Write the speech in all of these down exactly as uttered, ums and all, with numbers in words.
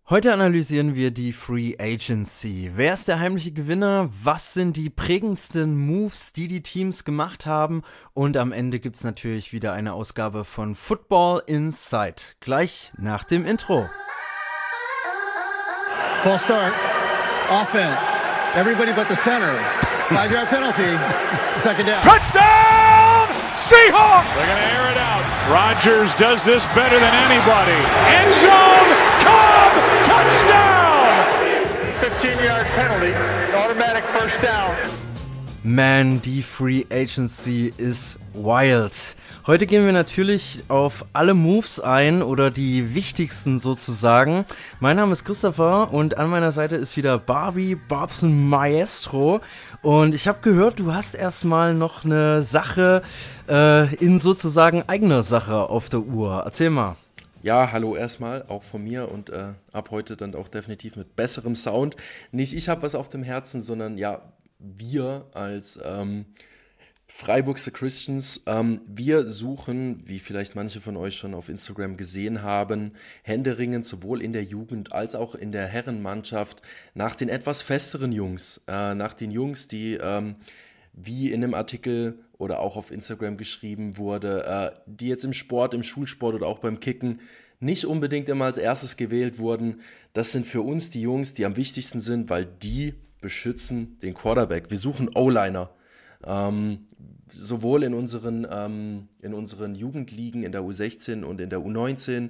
Heute analysieren wir die Free Agency. Wer ist der heimliche Gewinner? Was sind die prägendsten Moves, die die Teams gemacht haben? Und am Ende gibt es natürlich wieder eine Ausgabe von Football Inside. Gleich nach dem Intro. Full start. Offense. Everybody but the center. Five-yard penalty. Second down. Touchdown! Seahawks! They're going to air it out. Rodgers does this better than anybody. End zone! Cobb! Touchdown! fifteen-yard penalty. Automatic first down. Man, die Free Agency ist wild. Heute gehen wir natürlich auf alle Moves ein oder die wichtigsten sozusagen. Mein Name ist Christopher und an meiner Seite ist wieder Barbie Barbsen Maestro. Und ich habe gehört, du hast erstmal noch eine Sache äh, in sozusagen eigener Sache auf der Uhr. Erzähl mal. Ja, hallo erstmal, auch von mir und äh, ab heute dann auch definitiv mit besserem Sound. Nicht ich habe was auf dem Herzen, sondern ja, wir als ähm, Freiburg The Christians, ähm, wir suchen, wie vielleicht manche von euch schon auf Instagram gesehen haben, händeringend sowohl in der Jugend als auch in der Herrenmannschaft nach den etwas festeren Jungs, äh, nach den Jungs, die ähm, wie in einem Artikel oder auch auf Instagram geschrieben wurde, äh, die jetzt im Sport, im Schulsport oder auch beim Kicken nicht unbedingt immer als erstes gewählt wurden. Das sind für uns die Jungs, die am wichtigsten sind, weil die beschützen den Quarterback. Wir suchen O-Liner. Ähm, sowohl in unseren, ähm, in unseren Jugendligen, in der U sechzehn und in der U neunzehn,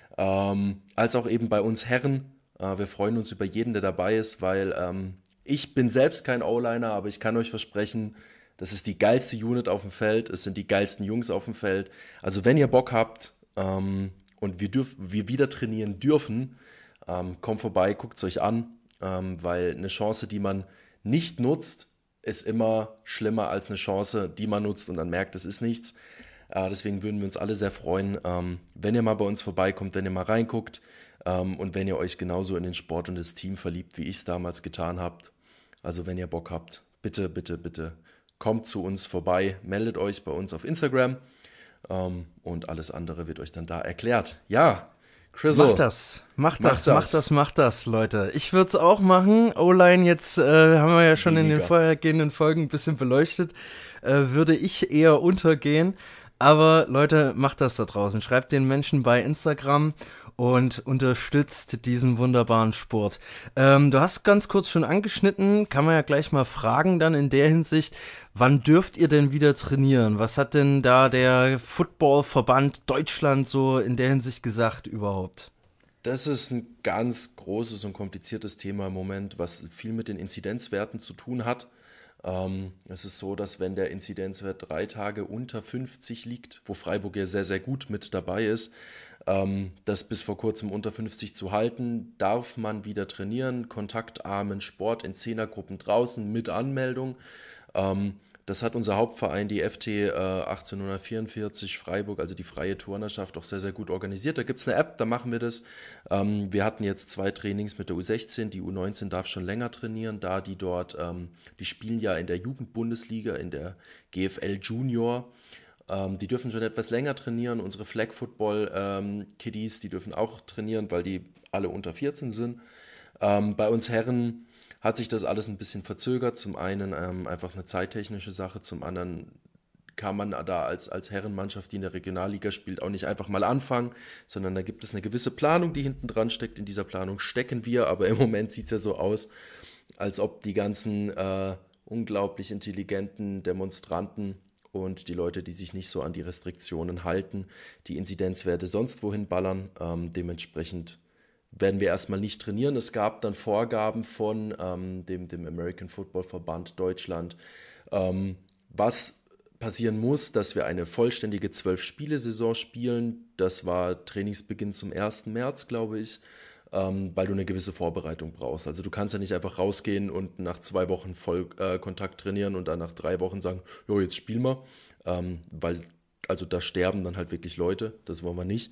ähm, als auch eben bei uns Herren. Äh, wir freuen uns über jeden, der dabei ist, weil ähm, ich bin selbst kein O-Liner, aber ich kann euch versprechen, das ist die geilste Unit auf dem Feld, es sind die geilsten Jungs auf dem Feld. Also wenn ihr Bock habt ähm, und wir, dürf, wir wieder trainieren dürfen, ähm, kommt vorbei, guckt es euch an, ähm, weil eine Chance, die man nicht nutzt, ist immer schlimmer als eine Chance, die man nutzt und dann merkt, es ist nichts. Äh, deswegen würden wir uns alle sehr freuen, ähm, wenn ihr mal bei uns vorbeikommt, wenn ihr mal reinguckt ähm, und wenn ihr euch genauso in den Sport und das Team verliebt, wie ich es damals getan habt. Also wenn ihr Bock habt, bitte, bitte, bitte kommt zu uns vorbei, meldet euch bei uns auf Instagram ähm, und alles andere wird euch dann da erklärt. Ja, Chrisel. Mach das, mach Mach das, das. mach das, mach das, Leute. Ich würde es auch machen. O-Line jetzt äh, haben wir ja schon in den Weniger. vorhergehenden Folgen ein bisschen beleuchtet. Äh, würde ich eher untergehen. Aber Leute, macht das da draußen. Schreibt den Menschen bei Instagram und unterstützt diesen wunderbaren Sport. Ähm, du hast ganz kurz schon angeschnitten, kann man ja gleich mal fragen dann in der Hinsicht, wann dürft ihr denn wieder trainieren? Was hat denn da der Footballverband Deutschland so in der Hinsicht gesagt überhaupt? Das ist ein ganz großes und kompliziertes Thema im Moment, was viel mit den Inzidenzwerten zu tun hat. Ähm, es ist so, dass wenn der Inzidenzwert drei Tage unter fünfzig liegt, wo Freiburg ja sehr, sehr gut mit dabei ist, ähm, das bis vor kurzem unter fünfzig zu halten, darf man wieder trainieren, kontaktarmen Sport in Zehnergruppen draußen mit Anmeldung. Ähm, Das hat unser Hauptverein, die F T äh, achtzehnhundertvierundvierzig Freiburg, also die Freie Turnerschaft, auch sehr, sehr gut organisiert. Da gibt es eine App, da machen wir das. Ähm, wir hatten jetzt zwei Trainings mit der U sechzehn, die U neunzehn darf schon länger trainieren, da die dort, ähm, die spielen ja in der Jugendbundesliga, in der G F L Junior. Ähm, die dürfen schon etwas länger trainieren. Unsere Flag Football ähm, Kiddies, die dürfen auch trainieren, weil die alle unter vierzehn sind. Ähm, bei uns Herren hat sich das alles ein bisschen verzögert. Zum einen ähm, einfach eine zeittechnische Sache, zum anderen kann man da als, als Herrenmannschaft, die in der Regionalliga spielt, auch nicht einfach mal anfangen, sondern da gibt es eine gewisse Planung, die hinten dran steckt. In dieser Planung stecken wir, aber im Moment sieht es ja so aus, als ob die ganzen äh, unglaublich intelligenten Demonstranten und die Leute, die sich nicht so an die Restriktionen halten, die Inzidenzwerte sonst wohin ballern. Ähm, dementsprechend werden wir erstmal nicht trainieren. Es gab dann Vorgaben von ähm, dem, dem American Football Verband Deutschland, ähm, was passieren muss, dass wir eine vollständige zwölf-Spiele-Saison spielen. Das war Trainingsbeginn zum ersten März, glaube ich, ähm, weil du eine gewisse Vorbereitung brauchst. Also du kannst ja nicht einfach rausgehen und nach zwei Wochen Vollkontakt äh, trainieren und dann nach drei Wochen sagen, jo, jetzt spielen wir, ähm, weil also da sterben dann halt wirklich Leute, das wollen wir nicht.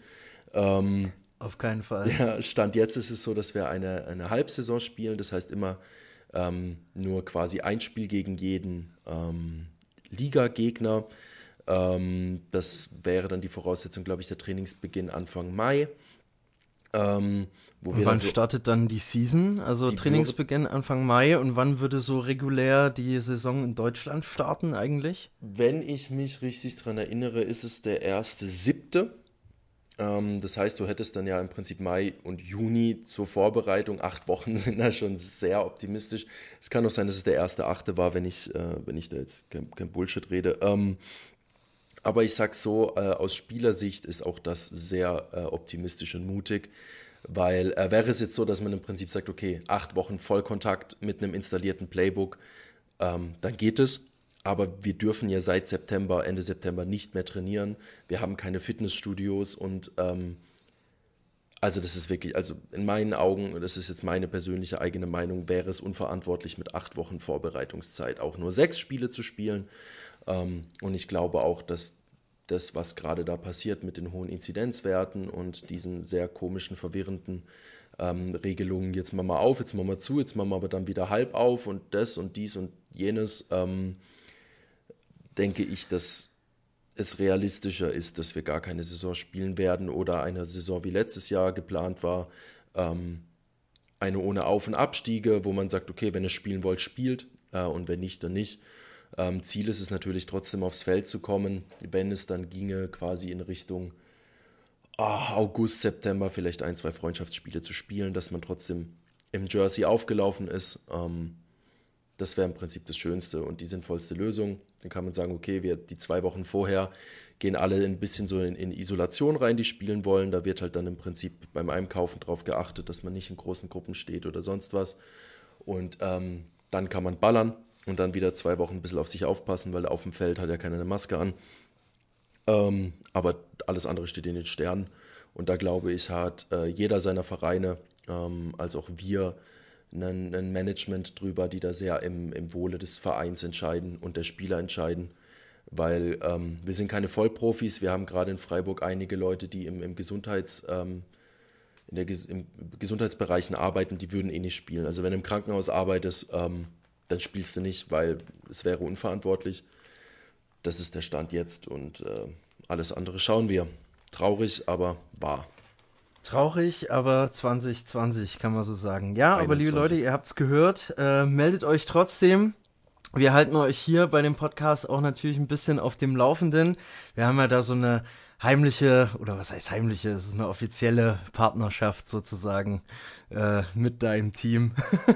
Ähm, Auf keinen Fall. Ja, Stand jetzt ist es so, dass wir eine, eine Halbsaison spielen, das heißt immer ähm, nur quasi ein Spiel gegen jeden ähm, Liga-Gegner. Ähm, das wäre dann die Voraussetzung, glaube ich, der Trainingsbeginn Anfang Mai. Ähm, wo und wir wann dann, startet dann die Season? Also die Trainingsbeginn Anfang Mai und wann würde so regulär die Saison in Deutschland starten eigentlich? Wenn ich mich richtig dran erinnere, ist es der erste siebte. Ähm, das heißt, du hättest dann ja im Prinzip Mai und Juni zur Vorbereitung. Acht Wochen sind da schon sehr optimistisch. Es kann auch sein, dass es der erste achte war, wenn ich, äh, wenn ich da jetzt kein, kein Bullshit rede. Ähm, aber ich sag so, äh, aus Spielersicht ist auch das sehr äh, optimistisch und mutig, weil äh, wäre es jetzt so, dass man im Prinzip sagt, okay, acht Wochen Vollkontakt mit einem installierten Playbook, ähm, dann geht es. Aber wir dürfen ja seit September, Ende September nicht mehr trainieren. Wir haben keine Fitnessstudios und ähm, also das ist wirklich, also in meinen Augen, das ist jetzt meine persönliche eigene Meinung, wäre es unverantwortlich mit acht Wochen Vorbereitungszeit auch nur sechs Spiele zu spielen. Ähm, und ich glaube auch, dass das, was gerade da passiert mit den hohen Inzidenzwerten und diesen sehr komischen, verwirrenden ähm, Regelungen, jetzt machen wir auf, jetzt machen wir zu, jetzt machen wir aber dann wieder halb auf und das und dies und jenes, ähm, denke ich, dass es realistischer ist, dass wir gar keine Saison spielen werden oder eine Saison wie letztes Jahr geplant war, ähm, eine ohne Auf- und Abstiege, wo man sagt, okay, wenn ihr spielen wollt, spielt äh, und wenn nicht, dann nicht. Ähm, Ziel ist es natürlich trotzdem aufs Feld zu kommen, wenn es dann ginge quasi in Richtung oh, August, September vielleicht ein, zwei Freundschaftsspiele zu spielen, dass man trotzdem im Jersey aufgelaufen ist. Ähm, Das wäre im Prinzip das Schönste und die sinnvollste Lösung. Dann kann man sagen, okay, wir die zwei Wochen vorher gehen alle ein bisschen so in, in Isolation rein, die spielen wollen. Da wird halt dann im Prinzip beim Einkaufen drauf geachtet, dass man nicht in großen Gruppen steht oder sonst was. Und ähm, dann kann man ballern und dann wieder zwei Wochen ein bisschen auf sich aufpassen, weil auf dem Feld hat ja keiner eine Maske an. Ähm, aber alles andere steht in den Sternen. Und da glaube ich, hat äh, jeder seiner Vereine, ähm, als auch wir, ein, ein Management drüber, die da sehr im, im Wohle des Vereins entscheiden und der Spieler entscheiden, weil ähm, wir sind keine Vollprofis, wir haben gerade in Freiburg einige Leute, die im, im, Gesundheits, ähm, in der, im Gesundheitsbereichen arbeiten, die würden eh nicht spielen. Also wenn du im Krankenhaus arbeitest, ähm, dann spielst du nicht, weil es wäre unverantwortlich. Das ist der Stand jetzt und äh, alles andere schauen wir. Traurig, aber wahr. Traurig, aber zwanzig zwanzig kann man so sagen. Ja, aber liebe einundzwanzig. Leute, ihr habt's gehört. Äh, meldet euch trotzdem. Wir halten euch hier bei dem Podcast auch natürlich ein bisschen auf dem Laufenden. Wir haben ja da so eine heimliche, oder was heißt heimliche, es ist eine offizielle Partnerschaft sozusagen äh, mit deinem Team,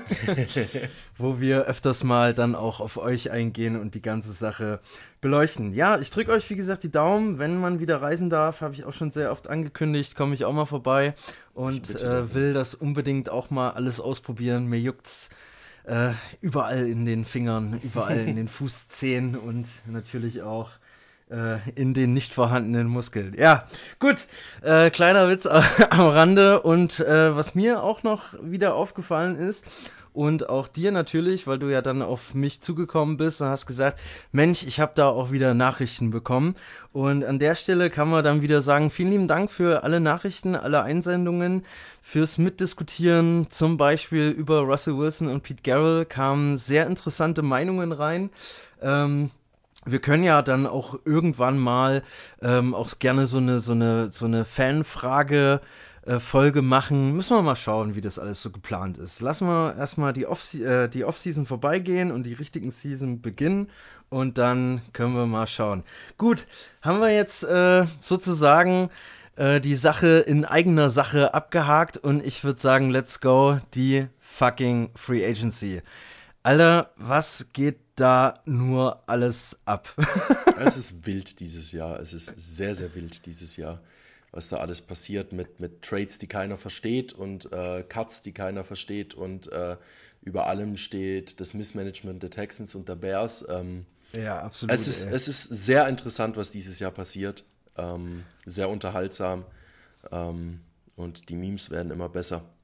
wo wir öfters mal dann auch auf euch eingehen und die ganze Sache beleuchten. Ja, ich drücke euch wie gesagt die Daumen, wenn man wieder reisen darf, habe ich auch schon sehr oft angekündigt, komme ich auch mal vorbei und äh, will das unbedingt auch mal alles ausprobieren. Mir juckt's äh, überall in den Fingern, überall in den Fußzehen und natürlich auch in den nicht vorhandenen Muskeln. Ja, gut, äh, kleiner Witz am Rande und äh, was mir auch noch wieder aufgefallen ist und auch dir natürlich, weil du ja dann auf mich zugekommen bist und hast gesagt, Mensch, ich habe da auch wieder Nachrichten bekommen und an der Stelle kann man dann wieder sagen, vielen lieben Dank für alle Nachrichten, alle Einsendungen, fürs Mitdiskutieren, zum Beispiel über Russell Wilson und Pete Carroll kamen sehr interessante Meinungen rein. ähm, Wir können ja dann auch irgendwann mal ähm, auch gerne so eine so eine so eine Fanfrage äh, Folge machen. Müssen wir mal schauen, wie das alles so geplant ist. Lassen wir erstmal die Off äh, die Off-Season vorbeigehen und die richtigen Season beginnen und dann können wir mal schauen. Gut, haben wir jetzt äh, sozusagen äh, die Sache in eigener Sache abgehakt und ich würde sagen, let's go, die fucking Free Agency. Alter, was geht da nur alles ab? Es ist wild dieses Jahr. Es ist sehr, sehr wild dieses Jahr, was da alles passiert mit, mit Trades, die keiner versteht und äh, Cuts, die keiner versteht und äh, über allem steht das Missmanagement der Texans und der Bears. Ähm, ja, absolut. Es ist, es ist sehr interessant, was dieses Jahr passiert. Ähm, sehr unterhaltsam ähm, und die Memes werden immer besser.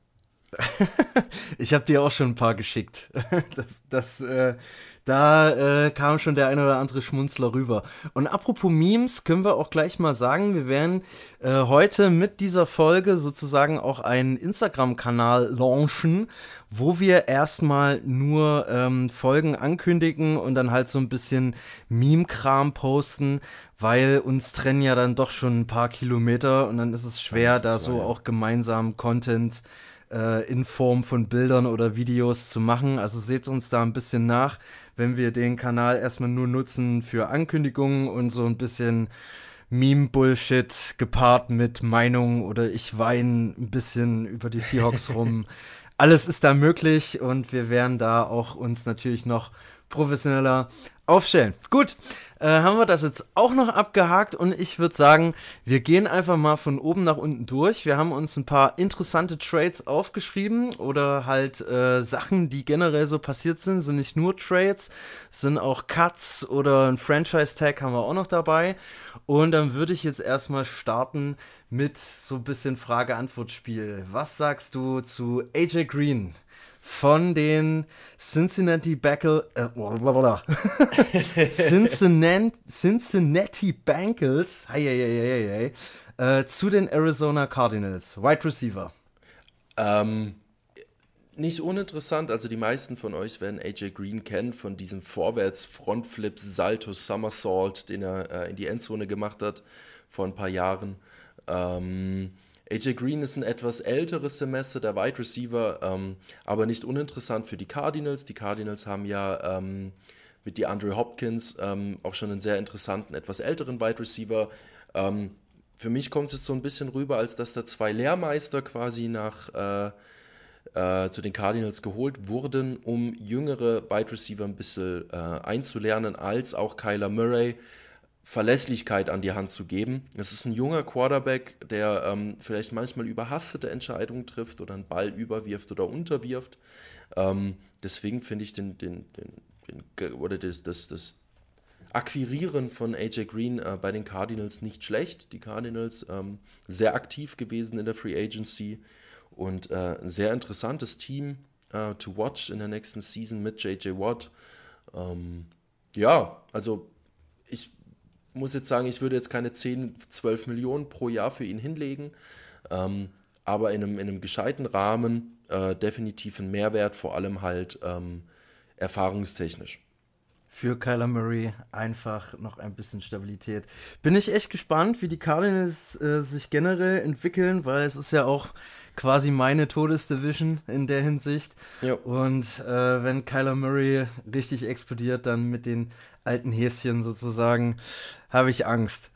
Ich habe dir auch schon ein paar geschickt. Das, das, äh, da äh, kam schon der ein oder andere Schmunzler rüber. Und apropos Memes, können wir auch gleich mal sagen, wir werden äh, heute mit dieser Folge sozusagen auch einen Instagram-Kanal launchen, wo wir erstmal nur ähm, Folgen ankündigen und dann halt so ein bisschen Meme-Kram posten, weil uns trennen ja dann doch schon ein paar Kilometer und dann ist es schwer, da so ja. auch gemeinsam Content in Form von Bildern oder Videos zu machen. Also seht uns da ein bisschen nach, wenn wir den Kanal erstmal nur nutzen für Ankündigungen und so ein bisschen Meme-Bullshit gepaart mit Meinungen oder ich weine ein bisschen über die Seahawks rum. Alles ist da möglich und wir werden da auch uns natürlich noch professioneller aufstellen. Gut, äh, haben wir das jetzt auch noch abgehakt und ich würde sagen, wir gehen einfach mal von oben nach unten durch. Wir haben uns ein paar interessante Trades aufgeschrieben oder halt äh, Sachen, die generell so passiert sind, sind nicht nur Trades, sind auch Cuts oder ein Franchise-Tag haben wir auch noch dabei. Und dann würde ich jetzt erstmal starten mit so ein bisschen Frage-Antwort-Spiel. Was sagst du zu A J Green von den Cincinnati Bengals, äh, Cincinnati, Cincinnati Bengals hei, hei, hei, hei, äh, zu den Arizona Cardinals, Wide Receiver? Ähm, nicht uninteressant, also die meisten von euch werden A J Green kennen von diesem Vorwärts-Frontflip, Salto, Somersault, den er äh, in die Endzone gemacht hat vor ein paar Jahren. Ähm, A J Green ist ein etwas älteres Semester, der Wide Receiver, ähm, aber nicht uninteressant für die Cardinals. Die Cardinals haben ja ähm, mit DeAndre Hopkins ähm, auch schon einen sehr interessanten, etwas älteren Wide Receiver. Ähm, für mich kommt es jetzt so ein bisschen rüber, als dass da zwei Lehrmeister quasi nach äh, äh, zu den Cardinals geholt wurden, um jüngere Wide Receiver ein bisschen äh, einzulernen, als auch Kyler Murray Verlässlichkeit an die Hand zu geben. Es ist ein junger Quarterback, der ähm, vielleicht manchmal überhastete Entscheidungen trifft oder einen Ball überwirft oder unterwirft. Ähm, deswegen finde ich den, den, den, den oder das, das, das Akquirieren von A J Green äh, bei den Cardinals nicht schlecht. Die Cardinals ähm, sehr aktiv gewesen in der Free Agency und äh, ein sehr interessantes Team äh, to watch in der nächsten Season mit J J Watt. Ähm, ja, also ich muss jetzt sagen, ich würde jetzt keine zehn, zwölf Millionen pro Jahr für ihn hinlegen, ähm, aber in einem, in einem gescheiten Rahmen äh, definitiv ein Mehrwert, vor allem halt ähm, erfahrungstechnisch. Für Kyler Murray einfach noch ein bisschen Stabilität. Bin ich echt gespannt, wie die Cardinals äh, sich generell entwickeln, weil es ist ja auch quasi meine Todesdivision in der Hinsicht. Ja. Und äh, wenn Kyler Murray richtig explodiert, dann mit den alten Häschen sozusagen, habe ich Angst.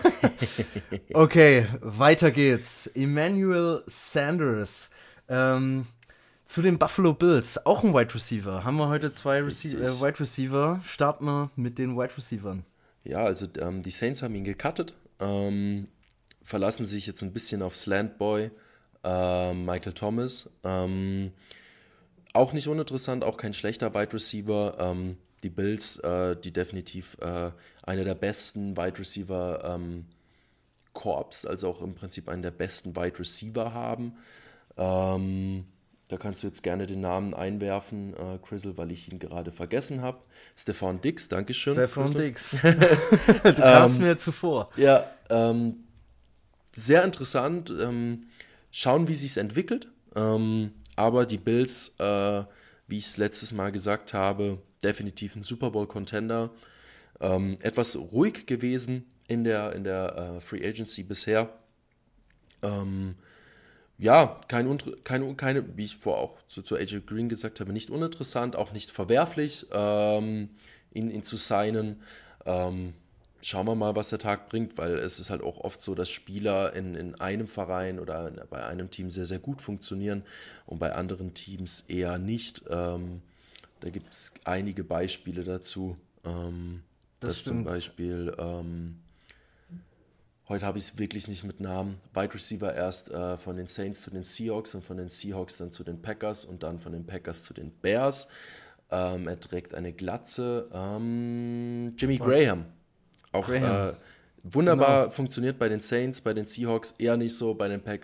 Okay, weiter geht's. Emmanuel Sanders. Ähm, Zu den Buffalo Bills, auch ein Wide Receiver. Haben wir heute zwei Rece- äh, Wide Receiver. Starten wir mit den Wide Receivern. Ja, also ähm, die Saints haben ihn gecuttet, ähm, verlassen sich jetzt ein bisschen auf Slantboy, äh, Michael Thomas. Ähm, auch nicht uninteressant, auch kein schlechter Wide Receiver. Ähm, die Bills, äh, die definitiv äh, einer der besten Wide Receiver ähm, Corps, also auch im Prinzip einen der besten Wide Receiver haben. Ähm, Da kannst du jetzt gerne den Namen einwerfen, äh, Chrisel, weil ich ihn gerade vergessen habe. Stefan Diggs, Dankeschön. Stefan Diggs. Du kamst ähm, mir zuvor. Ja, ähm, sehr interessant. Ähm, schauen, wie sich es entwickelt. Ähm, aber die Bills, äh, wie ich es letztes Mal gesagt habe, definitiv ein Super Bowl-Contender. Ähm, etwas ruhig gewesen in der, in der äh, Free Agency bisher. Ähm, Ja, kein, keine, keine, wie ich vorher auch zu, zu A J Green gesagt habe, nicht uninteressant, auch nicht verwerflich, ähm, ihn, ihn zu signen. Ähm, schauen wir mal, was der Tag bringt, weil es ist halt auch oft so, dass Spieler in, in einem Verein oder in, bei einem Team sehr, sehr gut funktionieren und bei anderen Teams eher nicht. Ähm, da gibt es einige Beispiele dazu, ähm, Das dass zum Beispiel... Ähm, Heute habe ich es wirklich nicht mit Namen. Wide Receiver erst äh, von den Saints zu den Seahawks und von den Seahawks dann zu den Packers und dann von den Packers zu den Bears. Ähm, er trägt eine Glatze. Ähm, Jimmy Graham. Auch Graham. Äh, wunderbar genau. Funktioniert bei den Saints, bei den Seahawks eher nicht so, bei den Packers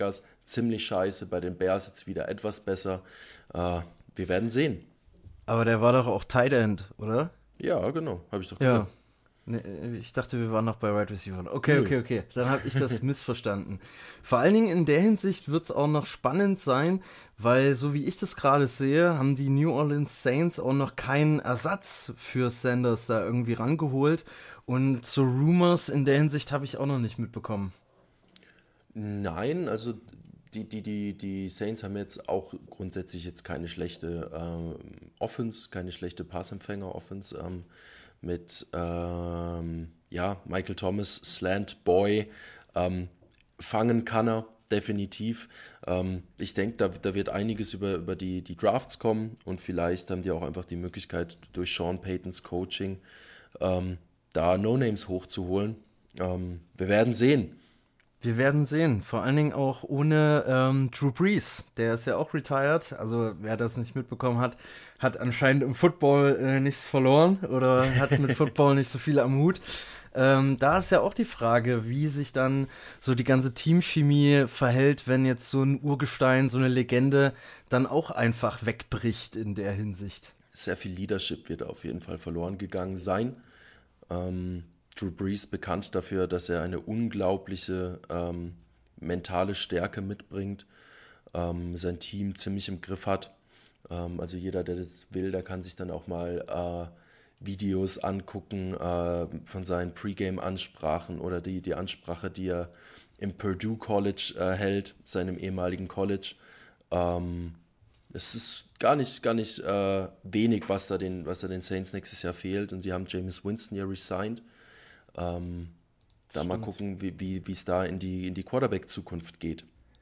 ziemlich scheiße, bei den Bears jetzt wieder etwas besser. Äh, wir werden sehen. Aber der war doch auch Tight End, oder? Ja, genau, habe ich doch Ja. gesagt. Nee, ich dachte, wir waren noch bei Wide Receiver. Okay, Nö. okay, okay. Dann habe ich das missverstanden. Vor allen Dingen in der Hinsicht wird es auch noch spannend sein, weil so wie ich das gerade sehe, haben die New Orleans Saints auch noch keinen Ersatz für Sanders da irgendwie rangeholt. Und so Rumors in der Hinsicht habe ich auch noch nicht mitbekommen. Nein, also die, die, die, die Saints haben jetzt auch grundsätzlich jetzt keine schlechte ähm, Offense, keine schlechte Passempfänger-Offense ähm, mit ähm, ja, Michael Thomas, Slant Boy, ähm, fangen kann er definitiv. Ähm, ich denke, da, da wird einiges über, über die, die Drafts kommen und vielleicht haben die auch einfach die Möglichkeit, durch Sean Paytons Coaching ähm, da No-Names hochzuholen. Ähm, wir werden sehen. Wir werden sehen, vor allen Dingen auch ohne ähm, Drew Brees, der ist ja auch retired, also wer das nicht mitbekommen hat, hat anscheinend im Football äh, nichts verloren oder hat mit Football nicht so viel am Hut. Ähm, da ist ja auch die Frage, wie sich dann so die ganze Teamchemie verhält, wenn jetzt so ein Urgestein, so eine Legende dann auch einfach wegbricht in der Hinsicht. Sehr viel Leadership wird auf jeden Fall verloren gegangen sein. Ähm, Drew Brees bekannt dafür, dass er eine unglaubliche ähm, mentale Stärke mitbringt, ähm, sein Team ziemlich im Griff hat. Ähm, also jeder, der das will, der kann sich dann auch mal äh, Videos angucken äh, von seinen Pre-Game-Ansprachen oder die, die Ansprache, die er im Purdue College äh, hält, seinem ehemaligen College. Ähm, es ist gar nicht, gar nicht äh, wenig, was da, den, was da den Saints nächstes Jahr fehlt. Und sie haben Jameis Winston ja resigned. Ähm, da mal gucken, wie wie, wie es da in die, in die Quarterback-Zukunft geht.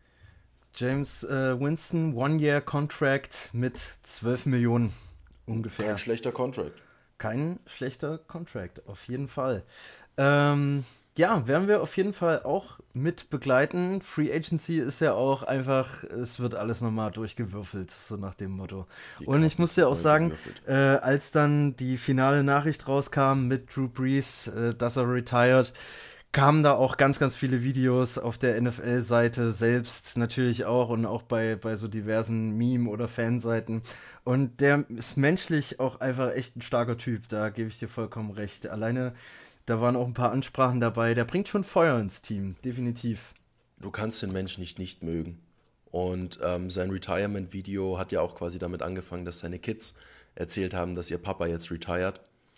James äh, Winston, One-Year-Contract mit zwölf Millionen ungefähr. Kein schlechter Contract. Kein schlechter Contract, auf jeden Fall. Ähm, ja, werden wir auf jeden Fall auch mit begleiten. Free Agency ist ja auch einfach, es wird alles nochmal durchgewürfelt, so nach dem Motto. Die Und ich Karten muss ja auch sind sagen, gewürfelt. äh, als dann die finale Nachricht rauskam mit Drew Brees, äh, dass er retired, kamen da auch ganz, ganz viele Videos auf der N F L-Seite selbst natürlich auch und auch bei, bei so diversen Meme- oder Fanseiten. Und der ist menschlich auch einfach echt ein starker Typ, da gebe ich dir vollkommen recht. Alleine, da waren auch ein paar Ansprachen dabei, der bringt schon Feuer ins Team, definitiv. Du kannst den Menschen nicht nicht mögen. Und ähm, sein Retirement-Video hat ja auch quasi damit angefangen, dass seine Kids erzählt haben, dass ihr Papa jetzt retired.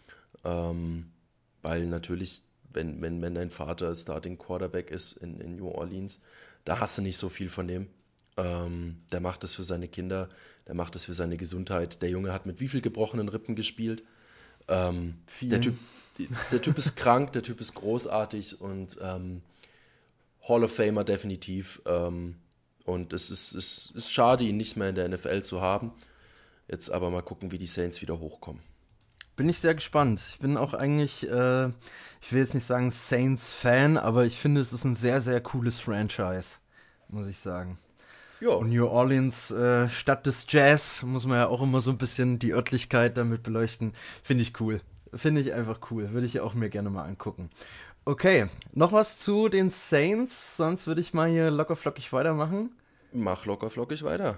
Ähm, weil natürlich, wenn, wenn, wenn dein Vater Starting Quarterback ist in, in New Orleans, da hast du nicht so viel von dem. Ähm, der macht das für seine Kinder, der macht das für seine Gesundheit. Der Junge hat mit wie viel gebrochenen Rippen gespielt? Ähm, der, typ, der Typ ist krank, der Typ ist großartig und ähm, Hall of Famer definitiv. Ähm, und es ist, es ist schade, ihn nicht mehr in der N F L zu haben. Jetzt aber mal gucken, wie die Saints wieder hochkommen. Bin ich sehr gespannt. Ich bin auch eigentlich, äh, ich will jetzt nicht sagen Saints-Fan, aber ich finde, es ist ein sehr, sehr cooles Franchise, muss ich sagen. Ja, Und New Orleans, äh, Stadt des Jazz, muss man ja auch immer so ein bisschen die Örtlichkeit damit beleuchten. Finde ich cool. Finde ich einfach cool. Würde ich auch mir gerne mal angucken. Okay, noch was zu den Saints, sonst würde ich mal hier locker flockig weitermachen. mach locker flockig weiter.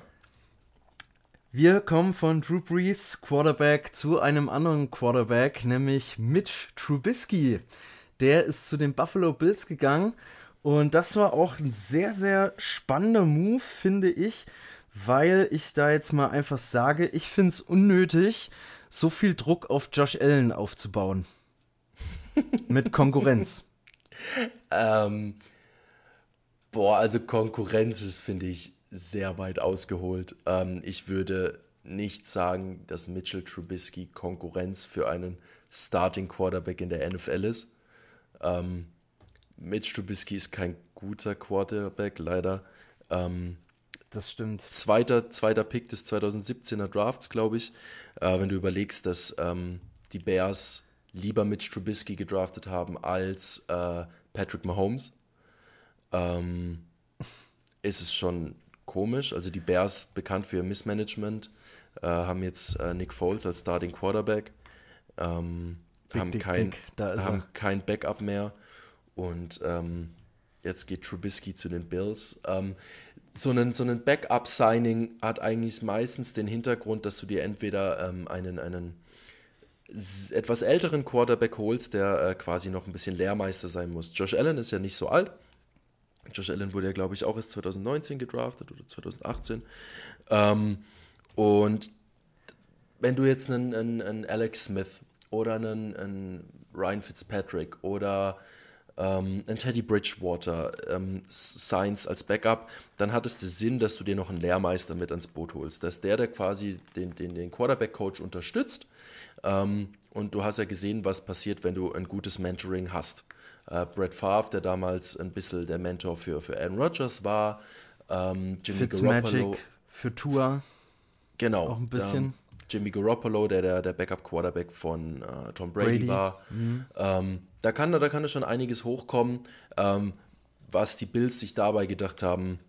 Wir kommen von Drew Brees, Quarterback, zu einem anderen Quarterback, nämlich Mitch Trubisky. Der ist zu den Buffalo Bills gegangen und das war auch ein sehr, sehr spannender Move, finde ich, weil ich da jetzt mal einfach sage, ich finde es unnötig, so viel Druck auf Josh Allen aufzubauen. Mit Konkurrenz. Ähm, boah, also Konkurrenz ist, finde ich, sehr weit ausgeholt. Ähm, ich würde nicht sagen, dass Mitchell Trubisky Konkurrenz für einen Starting Quarterback in der N F L ist. Ähm, Mitch Trubisky ist kein guter Quarterback, leider. Ähm, Das stimmt. zweiter, zweiter Pick des zwanzig siebzehner Drafts, glaube ich. Äh, wenn du überlegst, dass ähm, die Bears lieber Mitch Trubisky gedraftet haben als äh, Patrick Mahomes, ähm, ist es schon komisch. Also die Bears, bekannt für ihr Missmanagement, äh, haben jetzt äh, Nick Foles als Starting Quarterback, ähm, Big, haben, big, kein, big. Da ist haben er. kein Backup mehr und ähm, jetzt geht Trubisky zu den Bills. Ähm, so ein, so ein Backup-Signing hat eigentlich meistens den Hintergrund, dass du dir entweder ähm, einen, einen s- etwas älteren Quarterback holst, der äh, quasi noch ein bisschen Lehrmeister sein muss. Josh Allen ist ja nicht so alt. Josh Allen wurde ja, glaube ich, auch erst zwanzig neunzehn gedraftet oder zwanzig achtzehn. Ähm, und wenn du jetzt einen, einen, einen Alex Smith oder einen, einen Ryan Fitzpatrick oder ähm, einen Teddy Bridgewater ähm, signst als Backup, dann hat es den Sinn, dass du dir noch einen Lehrmeister mit ans Boot holst. Dass der, der quasi den, den, den Quarterback-Coach unterstützt. Ähm, und du hast ja gesehen, was passiert, wenn du ein gutes Mentoring hast. Äh, Brett Favre, der damals ein bisschen der Mentor für, für Aaron Rodgers war. Ähm, Jimmy Garoppolo. Fitzmagic für Tua Genau. auch ein bisschen. Ähm, Jimmy Garoppolo, der der, der Backup-Quarterback von äh, Tom Brady, Brady. war. Ähm, da kann da kann schon einiges hochkommen. Ähm, was die Bills sich dabei gedacht haben,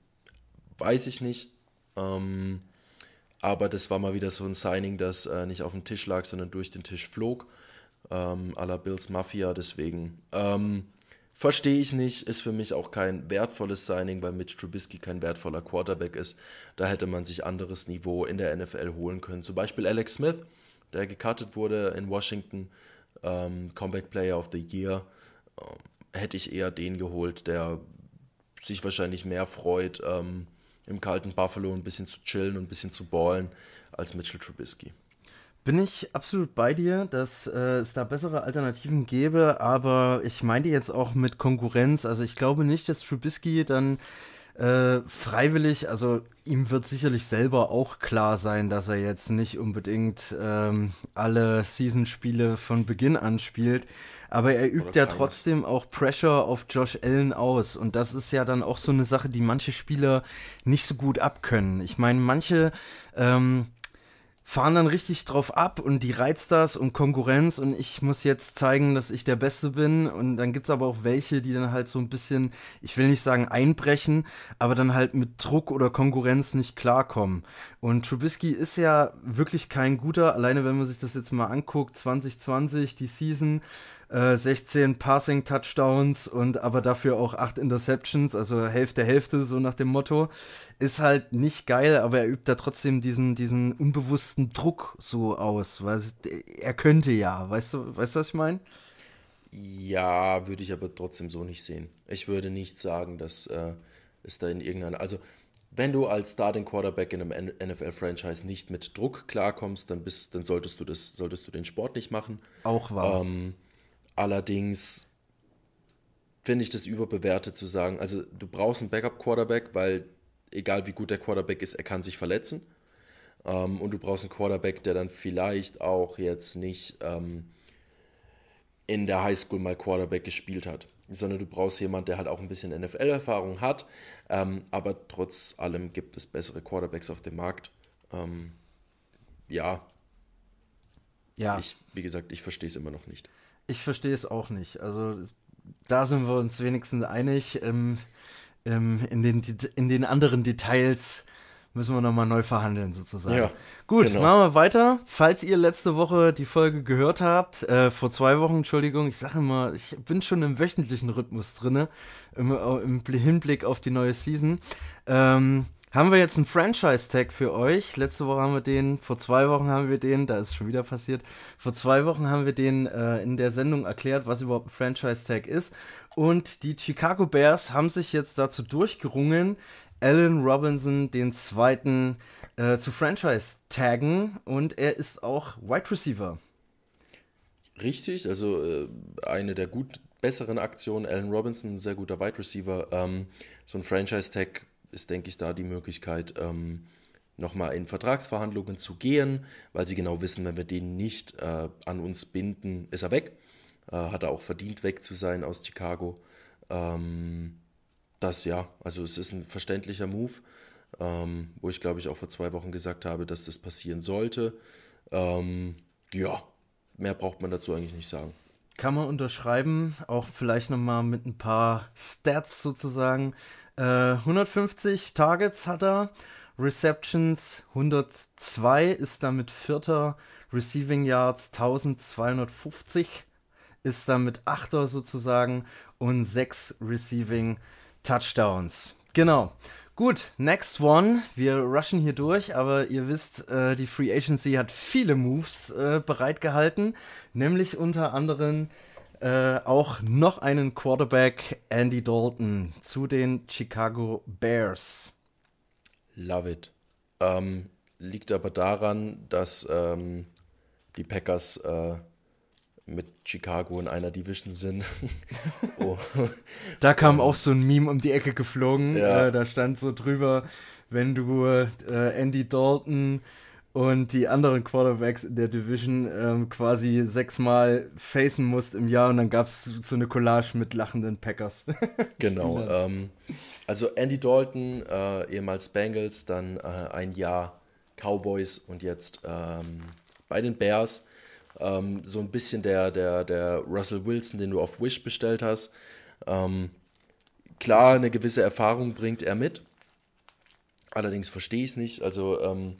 weiß ich nicht. Ähm, aber das war mal wieder so ein Signing, das äh, nicht auf dem Tisch lag, sondern durch den Tisch flog. Ähm, à la Bills Mafia, deswegen. Ähm, Verstehe ich nicht, ist für mich auch kein wertvolles Signing, weil Mitch Trubisky kein wertvoller Quarterback ist. Da hätte man sich anderes Niveau in der N F L holen können. Zum Beispiel Alex Smith, der gecuttet wurde in Washington, ähm, Comeback Player of the Year. Ähm, hätte ich eher den geholt, der sich wahrscheinlich mehr freut, ähm, im kalten Buffalo ein bisschen zu chillen und ein bisschen zu ballen, als Mitchell Trubisky. Bin ich absolut bei dir, dass äh, es da bessere Alternativen gäbe, aber ich meinte jetzt auch mit Konkurrenz. Also ich glaube nicht, dass Trubisky dann äh, freiwillig, also ihm wird sicherlich selber auch klar sein, dass er jetzt nicht unbedingt ähm, alle Season-Spiele von Beginn an spielt, aber er übt Oder ja keines. trotzdem auch Pressure auf Josh Allen aus und das ist ja dann auch so eine Sache, die manche Spieler nicht so gut abkönnen. Ich meine, manche ähm, fahren dann richtig drauf ab und die reizt das und Konkurrenz und ich muss jetzt zeigen, dass ich der Beste bin und dann gibt's aber auch welche, die dann halt so ein bisschen, ich will nicht sagen einbrechen, aber dann halt mit Druck oder Konkurrenz nicht klarkommen. Und Trubisky ist ja wirklich kein guter, alleine wenn man sich das jetzt mal anguckt, zwanzig zwanzig, die Season, äh, sechzehn Passing Touchdowns und aber dafür auch acht Interceptions, also Hälfte Hälfte, so nach dem Motto. Ist halt nicht geil, aber er übt da trotzdem diesen, diesen unbewussten Druck so aus, weil es- er könnte ja, weißt du, weißt du, was ich meine? Ja, würde ich aber trotzdem so nicht sehen. Ich würde nicht sagen, dass äh, es da in irgendeiner, also wenn du als Starting Quarterback in einem N F L-Franchise nicht mit Druck klarkommst, dann bist, dann solltest du das, solltest du den Sport nicht machen. Auch wahr. Ähm, allerdings finde ich das überbewertet zu sagen, also du brauchst einen Backup-Quarterback, weil egal wie gut der Quarterback ist, er kann sich verletzen. Ähm, und du brauchst einen Quarterback, der dann vielleicht auch jetzt nicht ähm, in der Highschool mal Quarterback gespielt hat, sondern du brauchst jemanden, der halt auch ein bisschen N F L-Erfahrung hat, ähm, aber trotz allem gibt es bessere Quarterbacks auf dem Markt. Ähm, ja, Ja, ich, wie gesagt, ich verstehe es immer noch nicht. ich verstehe es auch nicht. Also da sind wir uns wenigstens einig. Ähm, ähm, in den, Det- in den anderen Details müssen wir nochmal neu verhandeln, sozusagen. Ja, Gut, genau. machen wir weiter. Falls ihr letzte Woche die Folge gehört habt, äh, vor zwei Wochen, Entschuldigung, ich sage immer, ich bin schon im wöchentlichen Rhythmus drinne, im, im Hinblick auf die neue Season. Ähm, haben wir jetzt einen Franchise-Tag für euch. Letzte Woche haben wir den, vor zwei Wochen haben wir den, da ist schon wieder passiert. Vor zwei Wochen haben wir den äh, in der Sendung erklärt, was überhaupt ein Franchise-Tag ist. Und die Chicago Bears haben sich jetzt dazu durchgerungen, Allen Robinson den zweiten äh, zu Franchise-Taggen und er ist auch Wide Receiver. Richtig, also äh, eine der gut besseren Aktionen. Allen Robinson, ein sehr guter Wide Receiver. Ähm, so ein Franchise-Tag ist, denke ich, da die Möglichkeit, ähm, nochmal in Vertragsverhandlungen zu gehen, weil sie genau wissen, wenn wir den nicht äh, an uns binden, ist er weg. Äh, hat er auch verdient, weg zu sein aus Chicago. Ähm, das ja, also es ist ein verständlicher Move, ähm, wo ich glaube ich auch vor zwei Wochen gesagt habe, dass das passieren sollte. Ähm, ja, mehr braucht man dazu eigentlich nicht sagen. Kann man unterschreiben, auch vielleicht nochmal mit ein paar Stats sozusagen. Äh, hundertfünfzig Targets hat er, Receptions hundertzwei, ist damit Vierter, Receiving Yards eintausendzweihundertfünfzig, ist damit Achter sozusagen und sechs Receiving Touchdowns. Genau. Gut, next one. Wir rushen hier durch, aber ihr wisst, äh, die Free Agency hat viele Moves äh, bereitgehalten, nämlich unter anderem äh, auch noch einen Quarterback, Andy Dalton, zu den Chicago Bears. Love it. Ähm, liegt aber daran, dass ähm, die Packers äh, mit Chicago in einer Division sind. oh. Da kam auch so ein Meme um die Ecke geflogen. Ja. Äh, da stand so drüber, wenn du äh, Andy Dalton und die anderen Quarterbacks in der Division ähm, quasi sechsmal facen musst im Jahr, und dann gab es so eine Collage mit lachenden Packers. Genau. ähm, also Andy Dalton, äh, ehemals Bengals, dann äh, ein Jahr Cowboys und jetzt ähm, bei den Bears. Ähm, so ein bisschen der, der, der Russell Wilson, den du auf Wish bestellt hast. Ähm, klar, eine gewisse Erfahrung bringt er mit. Allerdings verstehe ich es nicht. Also, ähm,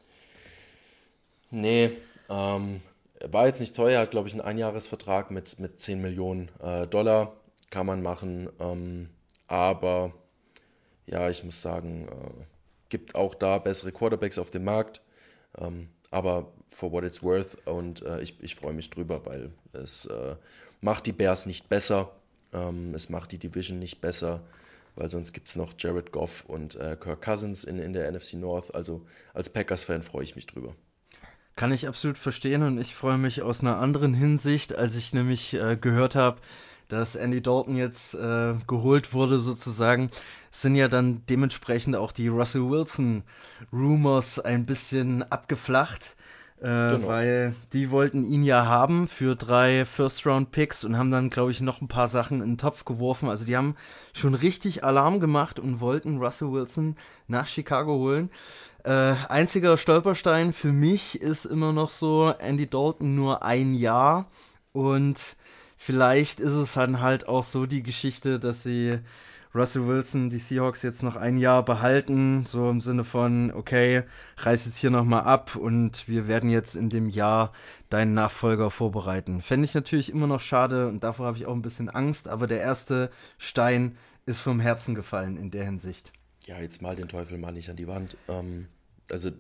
nee, ähm, er war jetzt nicht teuer, hat, glaube ich, einen Einjahresvertrag mit, mit zehn Millionen äh, Dollar. Kann man machen. Ähm, aber, ja, ich muss sagen, äh, gibt auch da bessere Quarterbacks auf dem Markt. Ähm, aber for what it's worth, und äh, ich, ich freue mich drüber, weil es äh, macht die Bears nicht besser, ähm, es macht die Division nicht besser, weil sonst gibt es noch Jared Goff und äh, Kirk Cousins in, in der N F C North, also als Packers-Fan freue ich mich drüber. Kann ich absolut verstehen, und ich freue mich aus einer anderen Hinsicht, als ich nämlich äh, gehört habe, dass Andy Dalton jetzt äh, geholt wurde sozusagen, sind ja dann dementsprechend auch die Russell Wilson Rumors ein bisschen abgeflacht, äh, genau. Weil die wollten ihn ja haben für drei First-Round-Picks und haben dann, glaube ich, noch ein paar Sachen in den Topf geworfen. Also die haben schon richtig Alarm gemacht und wollten Russell Wilson nach Chicago holen. Äh, einziger Stolperstein für mich ist immer noch so, Andy Dalton nur ein Jahr, und vielleicht ist es dann halt auch so die Geschichte, dass sie Russell Wilson, die Seahawks, jetzt noch ein Jahr behalten, so im Sinne von, okay, reiß jetzt hier nochmal ab und wir werden jetzt in dem Jahr deinen Nachfolger vorbereiten. Fände ich natürlich immer noch schade, und davor habe ich auch ein bisschen Angst, aber der erste Stein ist vom Herzen gefallen in der Hinsicht. Ja, jetzt mal den Teufel mal nicht an die Wand. Ähm, also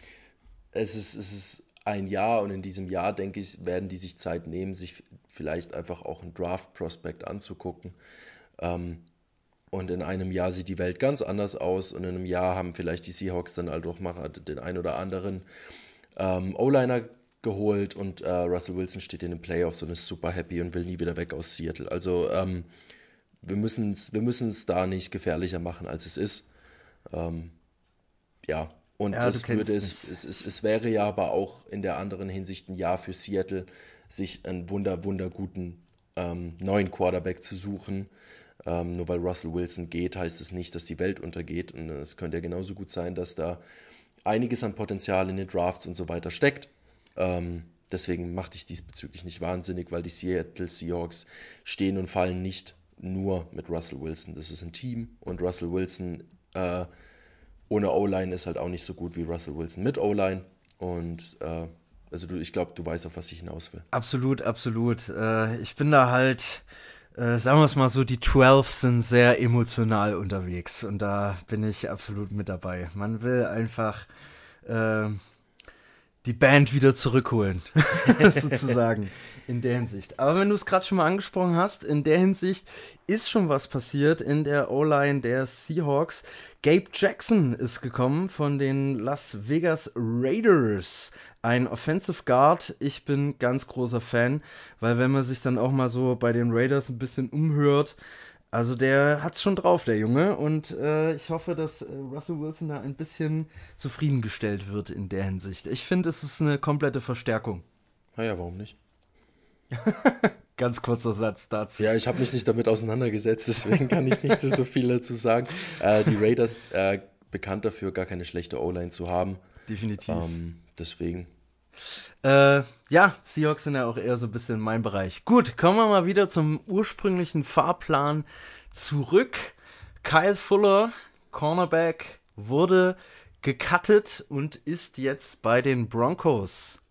es ist, es ist ein Jahr, und in diesem Jahr, denke ich, werden die sich Zeit nehmen, sich vielleicht einfach auch einen Draft-Prospect anzugucken. Ähm, und in einem Jahr sieht die Welt ganz anders aus, und in einem Jahr haben vielleicht die Seahawks dann halt auch mal den ein oder anderen ähm, O-Liner geholt, und äh, Russell Wilson steht in den Playoffs und ist super happy und will nie wieder weg aus Seattle. Also ähm, wir müssen es wir müssen's da nicht gefährlicher machen, als es ist. Ähm, ja, und ja, das würde es, es, es, es wäre ja aber auch in der anderen Hinsicht ein Jahr für Seattle, sich einen wunder, wunder guten ähm, neuen Quarterback zu suchen. Ähm, nur weil Russell Wilson geht, heißt es nicht, dass die Welt untergeht. Und es könnte ja genauso gut sein, dass da einiges an Potenzial in den Drafts und so weiter steckt. Ähm, deswegen macht dich diesbezüglich nicht wahnsinnig, weil die Seattle Seahawks stehen und fallen nicht nur mit Russell Wilson. Das ist ein Team, und Russell Wilson äh, ohne O-Line ist halt auch nicht so gut wie Russell Wilson mit O-Line. Und äh, also du, ich glaube, du weißt, auf was ich hinaus will. Absolut, absolut. Äh, ich bin da halt, äh, sagen wir es mal so, die zwölf sind sehr emotional unterwegs, und da bin ich absolut mit dabei. Man will einfach äh, die Band wieder zurückholen, sozusagen, in der Hinsicht. Aber wenn du es gerade schon mal angesprochen hast, in der Hinsicht ist schon was passiert in der O-Line der Seahawks. Gabe Jackson ist gekommen von den Las Vegas Raiders, ein Offensive Guard. Ich bin ganz großer Fan, weil wenn man sich dann auch mal so bei den Raiders ein bisschen umhört, also der hat's schon drauf, der Junge, und äh, ich hoffe, dass äh, Russell Wilson da ein bisschen zufriedengestellt wird in der Hinsicht. Ich finde, es ist eine komplette Verstärkung. Naja, warum nicht? Ganz kurzer Satz dazu. Ja, ich habe mich nicht damit auseinandergesetzt, deswegen kann ich nicht so viel dazu sagen. Äh, die Raiders, äh, bekannt dafür, gar keine schlechte O-Line zu haben. Definitiv. Ähm, deswegen. Äh, ja, Seahawks sind ja auch eher so ein bisschen mein Bereich. Gut, kommen wir mal wieder zum ursprünglichen Fahrplan zurück. Kyle Fuller, Cornerback, wurde gecuttet und ist jetzt bei den Broncos.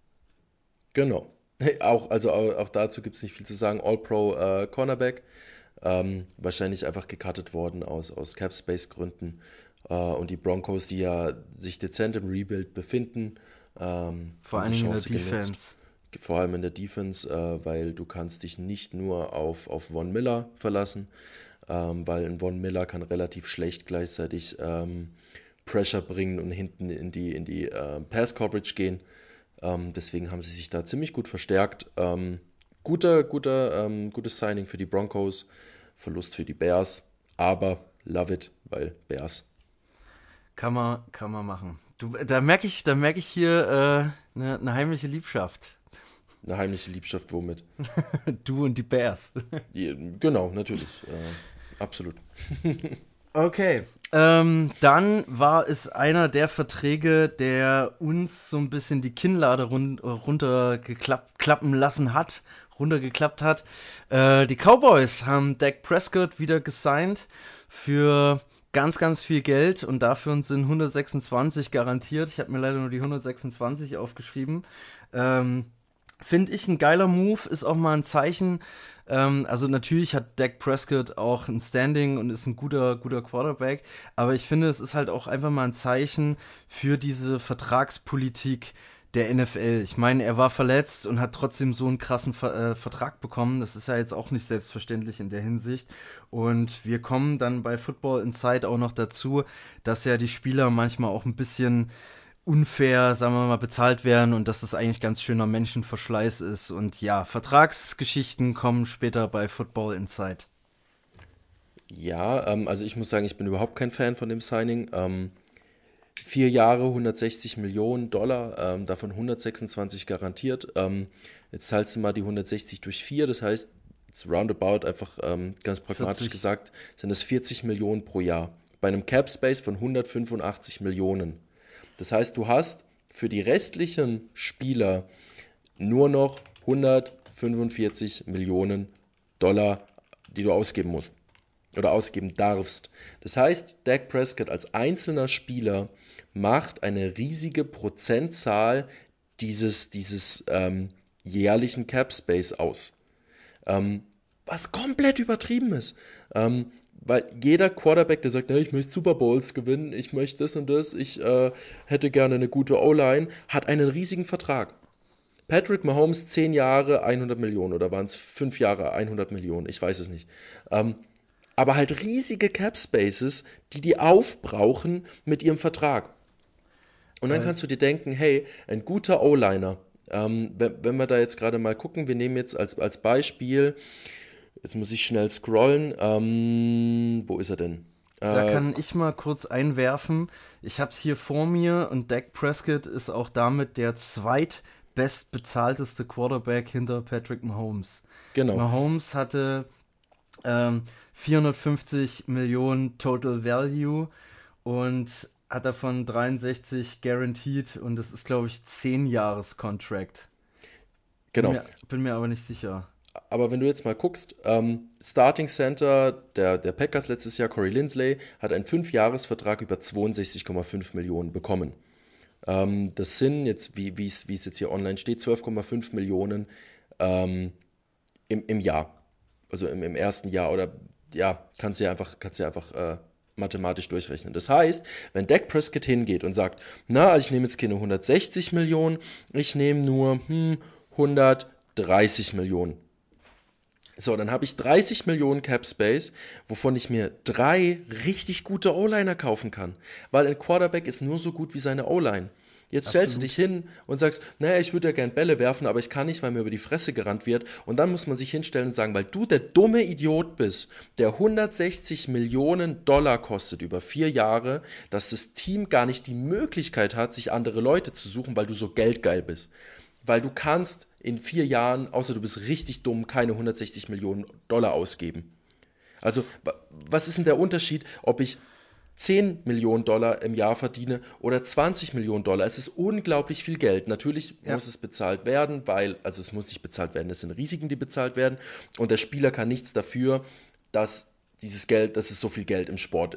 Genau. Auch, also auch, auch dazu gibt es nicht viel zu sagen. All-Pro äh, Cornerback. ähm, wahrscheinlich einfach gecuttet worden aus, aus Cap-Space-Gründen. Äh, und die Broncos, die ja sich dezent im Rebuild befinden, ähm, Vor allen Dingen in der Defense. Vor allem in der Defense, äh, weil du kannst dich nicht nur auf, auf Von Miller verlassen, ähm, weil ein Von Miller kann relativ schlecht gleichzeitig ähm, Pressure bringen und hinten in die, in die äh, Pass-Coverage gehen. Ähm, deswegen haben sie sich da ziemlich gut verstärkt. Ähm, guter, guter, ähm, gutes Signing für die Broncos, Verlust für die Bears, aber love it, weil Bears. Kann man, kann man machen. Du, da merke ich, da merke ich hier äh, eine, eine heimliche Liebschaft. Eine heimliche Liebschaft womit? Du und die Bears. Ja, genau, natürlich. Äh, absolut. Okay. Ähm, dann war es einer der Verträge, der uns so ein bisschen die Kinnlade run- runtergeklappen lassen hat, runtergeklappt hat. Äh, die Cowboys haben Dak Prescott wieder gesigned für ganz, ganz viel Geld und dafür sind hundertsechsundzwanzig garantiert. Ich habe mir leider nur die hundertsechsundzwanzig aufgeschrieben. Ähm, Finde ich ein geiler Move, ist auch mal ein Zeichen. Ähm, also natürlich hat Dak Prescott auch ein Standing und ist ein guter, guter Quarterback, aber ich finde, es ist halt auch einfach mal ein Zeichen für diese Vertragspolitik der N F L. Ich meine, er war verletzt und hat trotzdem so einen krassen Ver- äh, Vertrag bekommen. Das ist ja jetzt auch nicht selbstverständlich in der Hinsicht. Und wir kommen dann bei Football Insight auch noch dazu, dass ja die Spieler manchmal auch ein bisschen unfair, sagen wir mal, bezahlt werden und dass das eigentlich ganz schöner Menschenverschleiß ist. Und ja, Vertragsgeschichten kommen später bei Football Insight. Ja, ähm, also ich muss sagen, ich bin überhaupt kein Fan von dem Signing. Ähm, vier Jahre, hundertsechzig Millionen Dollar, ähm, davon hundertsechsundzwanzig garantiert. Ähm, jetzt teilst du mal die hundertsechzig durch vier, das heißt, it's roundabout, einfach ähm, ganz pragmatisch vierzig gesagt, sind es vierzig Millionen pro Jahr. Bei einem Cap Space von hundertfünfundachtzig Millionen. Das heißt, du hast für die restlichen Spieler nur noch hundertfünfundvierzig Millionen Dollar, die du ausgeben musst oder ausgeben darfst. Das heißt, Dak Prescott als einzelner Spieler macht eine riesige Prozentzahl dieses, dieses ähm, jährlichen Cap Space aus. Ähm, was komplett übertrieben ist. Ähm, Weil jeder Quarterback, der sagt, ich möchte Super Bowls gewinnen, ich möchte das und das, ich äh, hätte gerne eine gute O-Line, hat einen riesigen Vertrag. Patrick Mahomes, zehn Jahre, hundert Millionen oder waren es fünf Jahre, hundert Millionen, ich weiß es nicht. Ähm, aber halt riesige Cap Spaces, die die aufbrauchen mit ihrem Vertrag. Und dann kannst du dir denken, hey, ein guter O-Liner, ähm, wenn, wenn wir da jetzt gerade mal gucken, wir nehmen jetzt als, als Beispiel, jetzt muss ich schnell scrollen. Ähm, wo ist er denn? Da Äh, kann ich mal kurz einwerfen. Ich habe es hier vor mir und Dak Prescott ist auch damit der zweitbestbezahlteste Quarterback hinter Patrick Mahomes. Genau. Mahomes hatte ähm, vierhundertfünfzig Millionen Total Value und hat davon dreiundsechzig guaranteed und das ist, glaube ich, zehn Jahres Contract. Genau. Bin mir, bin mir aber nicht sicher. Aber wenn du jetzt mal guckst, ähm, Starting Center der, der Packers letztes Jahr, Corey Linsley, hat einen fünf Jahres Vertrag über zweiundsechzig Komma fünf Millionen bekommen. Ähm, das sind jetzt, wie wie es jetzt hier online steht, zwölf Komma fünf Millionen ähm, im, im Jahr. Also im, im ersten Jahr oder ja, kannst du ja einfach, kannst du ja einfach äh, mathematisch durchrechnen. Das heißt, wenn Dak Prescott hingeht und sagt, na, ich nehme jetzt keine hundertsechzig Millionen, ich nehme nur hm, hundertdreißig Millionen. So, dann habe ich dreißig Millionen Cap Space, wovon ich mir drei richtig gute O-Liner kaufen kann. Weil ein Quarterback ist nur so gut wie seine O-Line. Jetzt stellst du dich hin und sagst, naja, ich würde ja gern Bälle werfen, aber ich kann nicht, weil mir über die Fresse gerannt wird. Und dann muss man sich hinstellen und sagen, weil du der dumme Idiot bist, der hundertsechzig Millionen Dollar kostet über vier Jahre, dass das Team gar nicht die Möglichkeit hat, sich andere Leute zu suchen, weil du so geldgeil bist. Weil du kannst in vier Jahren, außer du bist richtig dumm, keine hundertsechzig Millionen Dollar ausgeben. Also, was ist denn der Unterschied, ob ich zehn Millionen Dollar im Jahr verdiene oder zwanzig Millionen Dollar? Es ist unglaublich viel Geld. Natürlich ja. muss es bezahlt werden, weil, also es muss nicht bezahlt werden, es sind Risiken, die bezahlt werden und der Spieler kann nichts dafür, dass dieses Geld, dass es so viel Geld im Sport ist.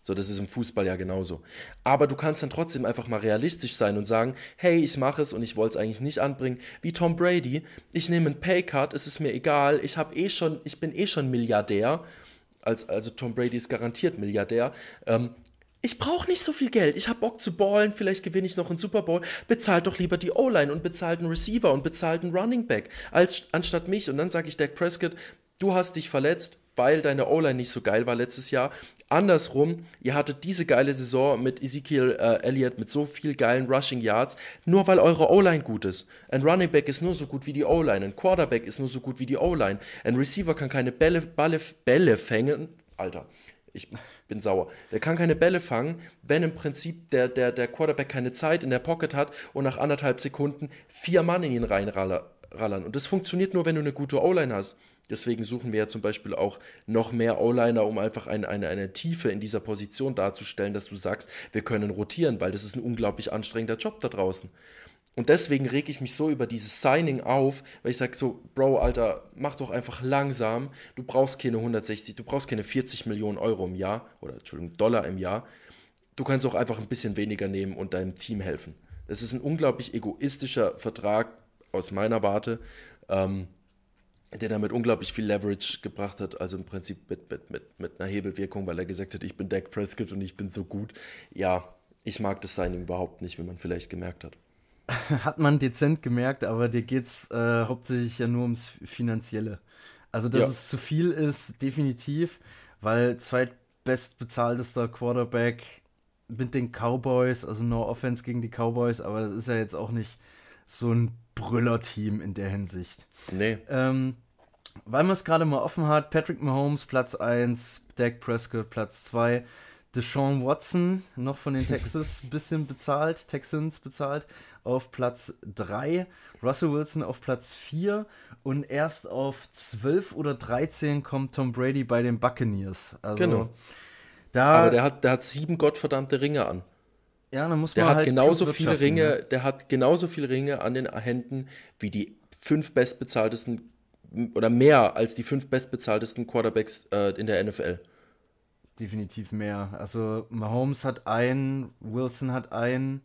So, das ist im Fußball ja genauso. Aber du kannst dann trotzdem einfach mal realistisch sein und sagen, hey, ich mache es und ich wollte es eigentlich nicht anbringen. Wie Tom Brady, ich nehme einen Paycut, es ist mir egal, ich habe eh schon, ich bin eh schon Milliardär. Als, also Tom Brady ist garantiert Milliardär. Ähm, ich brauche nicht so viel Geld, ich habe Bock zu ballen, vielleicht gewinne ich noch einen Super Bowl. Bezahlt doch lieber die O-Line und bezahlt einen Receiver und bezahlt einen Running Back, als, anstatt mich. Und dann sage ich Dak Prescott, du hast dich verletzt, weil deine O-Line nicht so geil war letztes Jahr. Andersrum, ihr hattet diese geile Saison mit Ezekiel äh, Elliott mit so viel geilen Rushing Yards, nur weil eure O-Line gut ist. Ein Running Back ist nur so gut wie die O-Line, ein Quarterback ist nur so gut wie die O-Line, ein Receiver kann keine Bälle, Balle, Bälle fangen, Alter, ich bin sauer, der kann keine Bälle fangen, wenn im Prinzip der, der, der Quarterback keine Zeit in der Pocket hat und nach anderthalb Sekunden vier Mann in ihn reinrallern. Und das funktioniert nur, wenn du eine gute O-Line hast. Deswegen suchen wir ja zum Beispiel auch noch mehr O-Liner, um einfach eine, eine, eine Tiefe in dieser Position darzustellen, dass du sagst, wir können rotieren, weil das ist ein unglaublich anstrengender Job da draußen. Und deswegen reg ich mich so über dieses Signing auf, weil ich sage so, Bro, Alter, mach doch einfach langsam, du brauchst keine hundertsechzig, du brauchst keine vierzig Millionen Euro im Jahr, oder Entschuldigung, Dollar im Jahr, du kannst auch einfach ein bisschen weniger nehmen und deinem Team helfen. Das ist ein unglaublich egoistischer Vertrag aus meiner Warte, ähm, der damit unglaublich viel Leverage gebracht hat, also im Prinzip mit, mit, mit, mit einer Hebelwirkung, weil er gesagt hat, ich bin Dak Prescott und ich bin so gut. Ja, ich mag das Signing überhaupt nicht, wie man vielleicht gemerkt hat. Hat man dezent gemerkt, aber dir geht's äh, hauptsächlich ja nur ums Finanzielle. Also, dass Ja. es zu viel ist, definitiv, weil zweitbestbezahltester Quarterback mit den Cowboys, also no offense gegen die Cowboys, aber das ist ja jetzt auch nicht so ein Brüller-Team in der Hinsicht. Nee. Ähm, weil man es gerade mal offen hat, Patrick Mahomes Platz eins, Dak Prescott Platz zwei, Deshaun Watson, noch von den Texans ein bisschen bezahlt, Texans bezahlt, auf Platz drei, Russell Wilson auf Platz vier und erst auf zwölf oder dreizehn kommt Tom Brady bei den Buccaneers. Also, Genau. Da, Aber der hat, der hat sieben gottverdammte Ringe an. ja, dann muss Der man hat halt genauso klug viele wirtschaften, Ringe, ne? der hat genauso viele Ringe an den Händen wie die fünf bestbezahltesten oder mehr als die fünf bestbezahltesten Quarterbacks äh, in der N F L. Definitiv mehr. Also Mahomes hat einen, Wilson hat einen,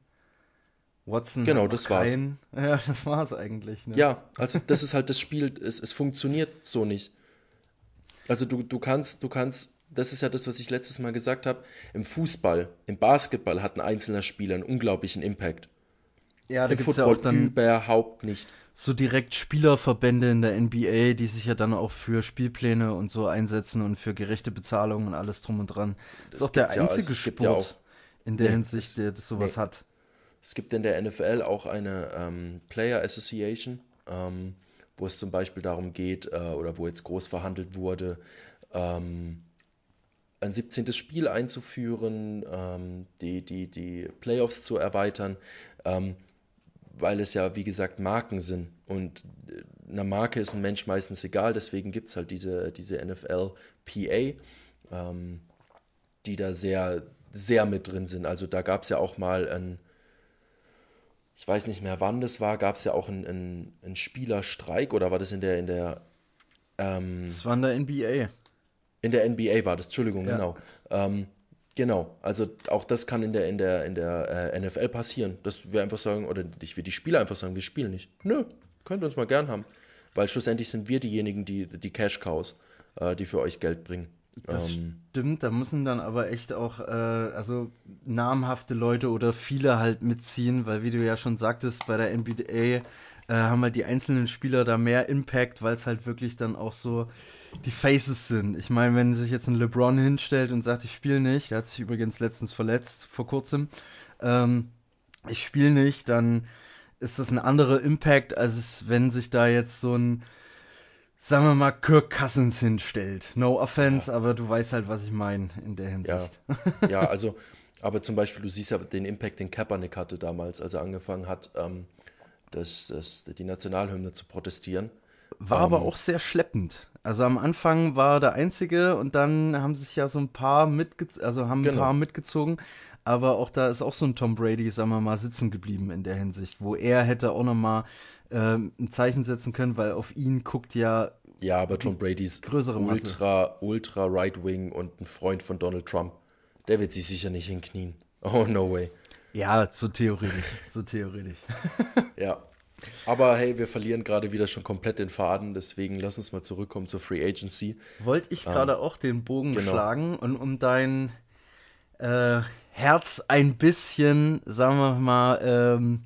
Watson Genau, hat noch das war's. keinen. Ja, das war's eigentlich. Ne? Ja, also das ist halt das Spiel, es, es funktioniert so nicht. Also du, du kannst, du kannst, das ist ja das, was ich letztes Mal gesagt habe, im Fußball, im Basketball hat ein einzelner Spieler einen unglaublichen Impact. Ja, da Im gibt's ja Football auch dann überhaupt nicht. so direkt Spielerverbände in der N B A, die sich ja dann auch für Spielpläne und so einsetzen und für gerechte Bezahlung und alles drum und dran. Das ist Das auch der gibt's ja, einzige es gibt Sport ja auch- in der Nee, Hinsicht, es- der das sowas nee. hat. Es gibt in der N F L auch eine ähm, Player Association, ähm, wo es zum Beispiel darum geht, äh, oder wo jetzt groß verhandelt wurde, ähm, ein siebzehntes Spiel einzuführen, ähm, die, die, die Playoffs zu erweitern, ähm, weil es ja, wie gesagt, Marken sind. Und äh, einer Marke ist ein Mensch meistens egal, deswegen gibt es halt diese, diese N F L P A, ähm, die da sehr, sehr mit drin sind. Also da gab es ja auch mal ein, ich weiß nicht mehr wann das war, gab es ja auch einen, einen, einen Spielerstreik oder war das in der, in der, ähm, Das war in der N B A. in der N B A war das, Entschuldigung, Ja. genau. Ähm, genau, also auch das kann in der, in der, in der äh, N F L passieren, dass wir einfach sagen, oder ich will die Spieler einfach sagen, wir spielen nicht. Nö, könnt ihr uns mal gern haben. Weil schlussendlich sind wir diejenigen, die, die Cash-Cows, äh, die für euch Geld bringen. Das Ähm, stimmt, da müssen dann aber echt auch, äh, also namhafte Leute oder viele halt mitziehen, weil wie du ja schon sagtest, bei der N B A äh, haben halt die einzelnen Spieler da mehr Impact, weil es halt wirklich dann auch so die Faces sind. Ich meine, wenn sich jetzt ein LeBron hinstellt und sagt, ich spiele nicht, der hat sich übrigens letztens verletzt, vor kurzem, ähm, ich spiele nicht, dann ist das ein anderer Impact, als es, wenn sich da jetzt so ein, sagen wir mal, Kirk Cousins hinstellt. No offense, aber du weißt halt, was ich meine in der ja, Hinsicht. ja, also, aber zum Beispiel, du siehst ja den Impact, den Kaepernick hatte damals, als er angefangen hat, ähm, das, das, die Nationalhymne zu protestieren. War aber auch sehr schleppend. Also am Anfang war der Einzige und dann haben sich ja so ein paar mitgezogen, also haben ein Genau. paar mitgezogen, aber auch da ist auch so ein Tom Brady, sagen wir mal, sitzen geblieben in der Hinsicht, wo er hätte auch nochmal ähm, ein Zeichen setzen können, weil auf ihn guckt ja, Ja, aber Tom Brady ist größere Masse. ultra, ultra Right-Wing und ein Freund von Donald Trump. der wird sich sicher nicht hinknien. Oh, no way. Ja, so theoretisch, so theoretisch. Ja, aber hey, wir verlieren gerade wieder schon komplett den Faden, deswegen lass uns mal zurückkommen zur Free Agency. Wollte ich gerade ähm, auch den Bogen genau. schlagen und um dein äh, Herz ein bisschen, sagen wir mal, ähm,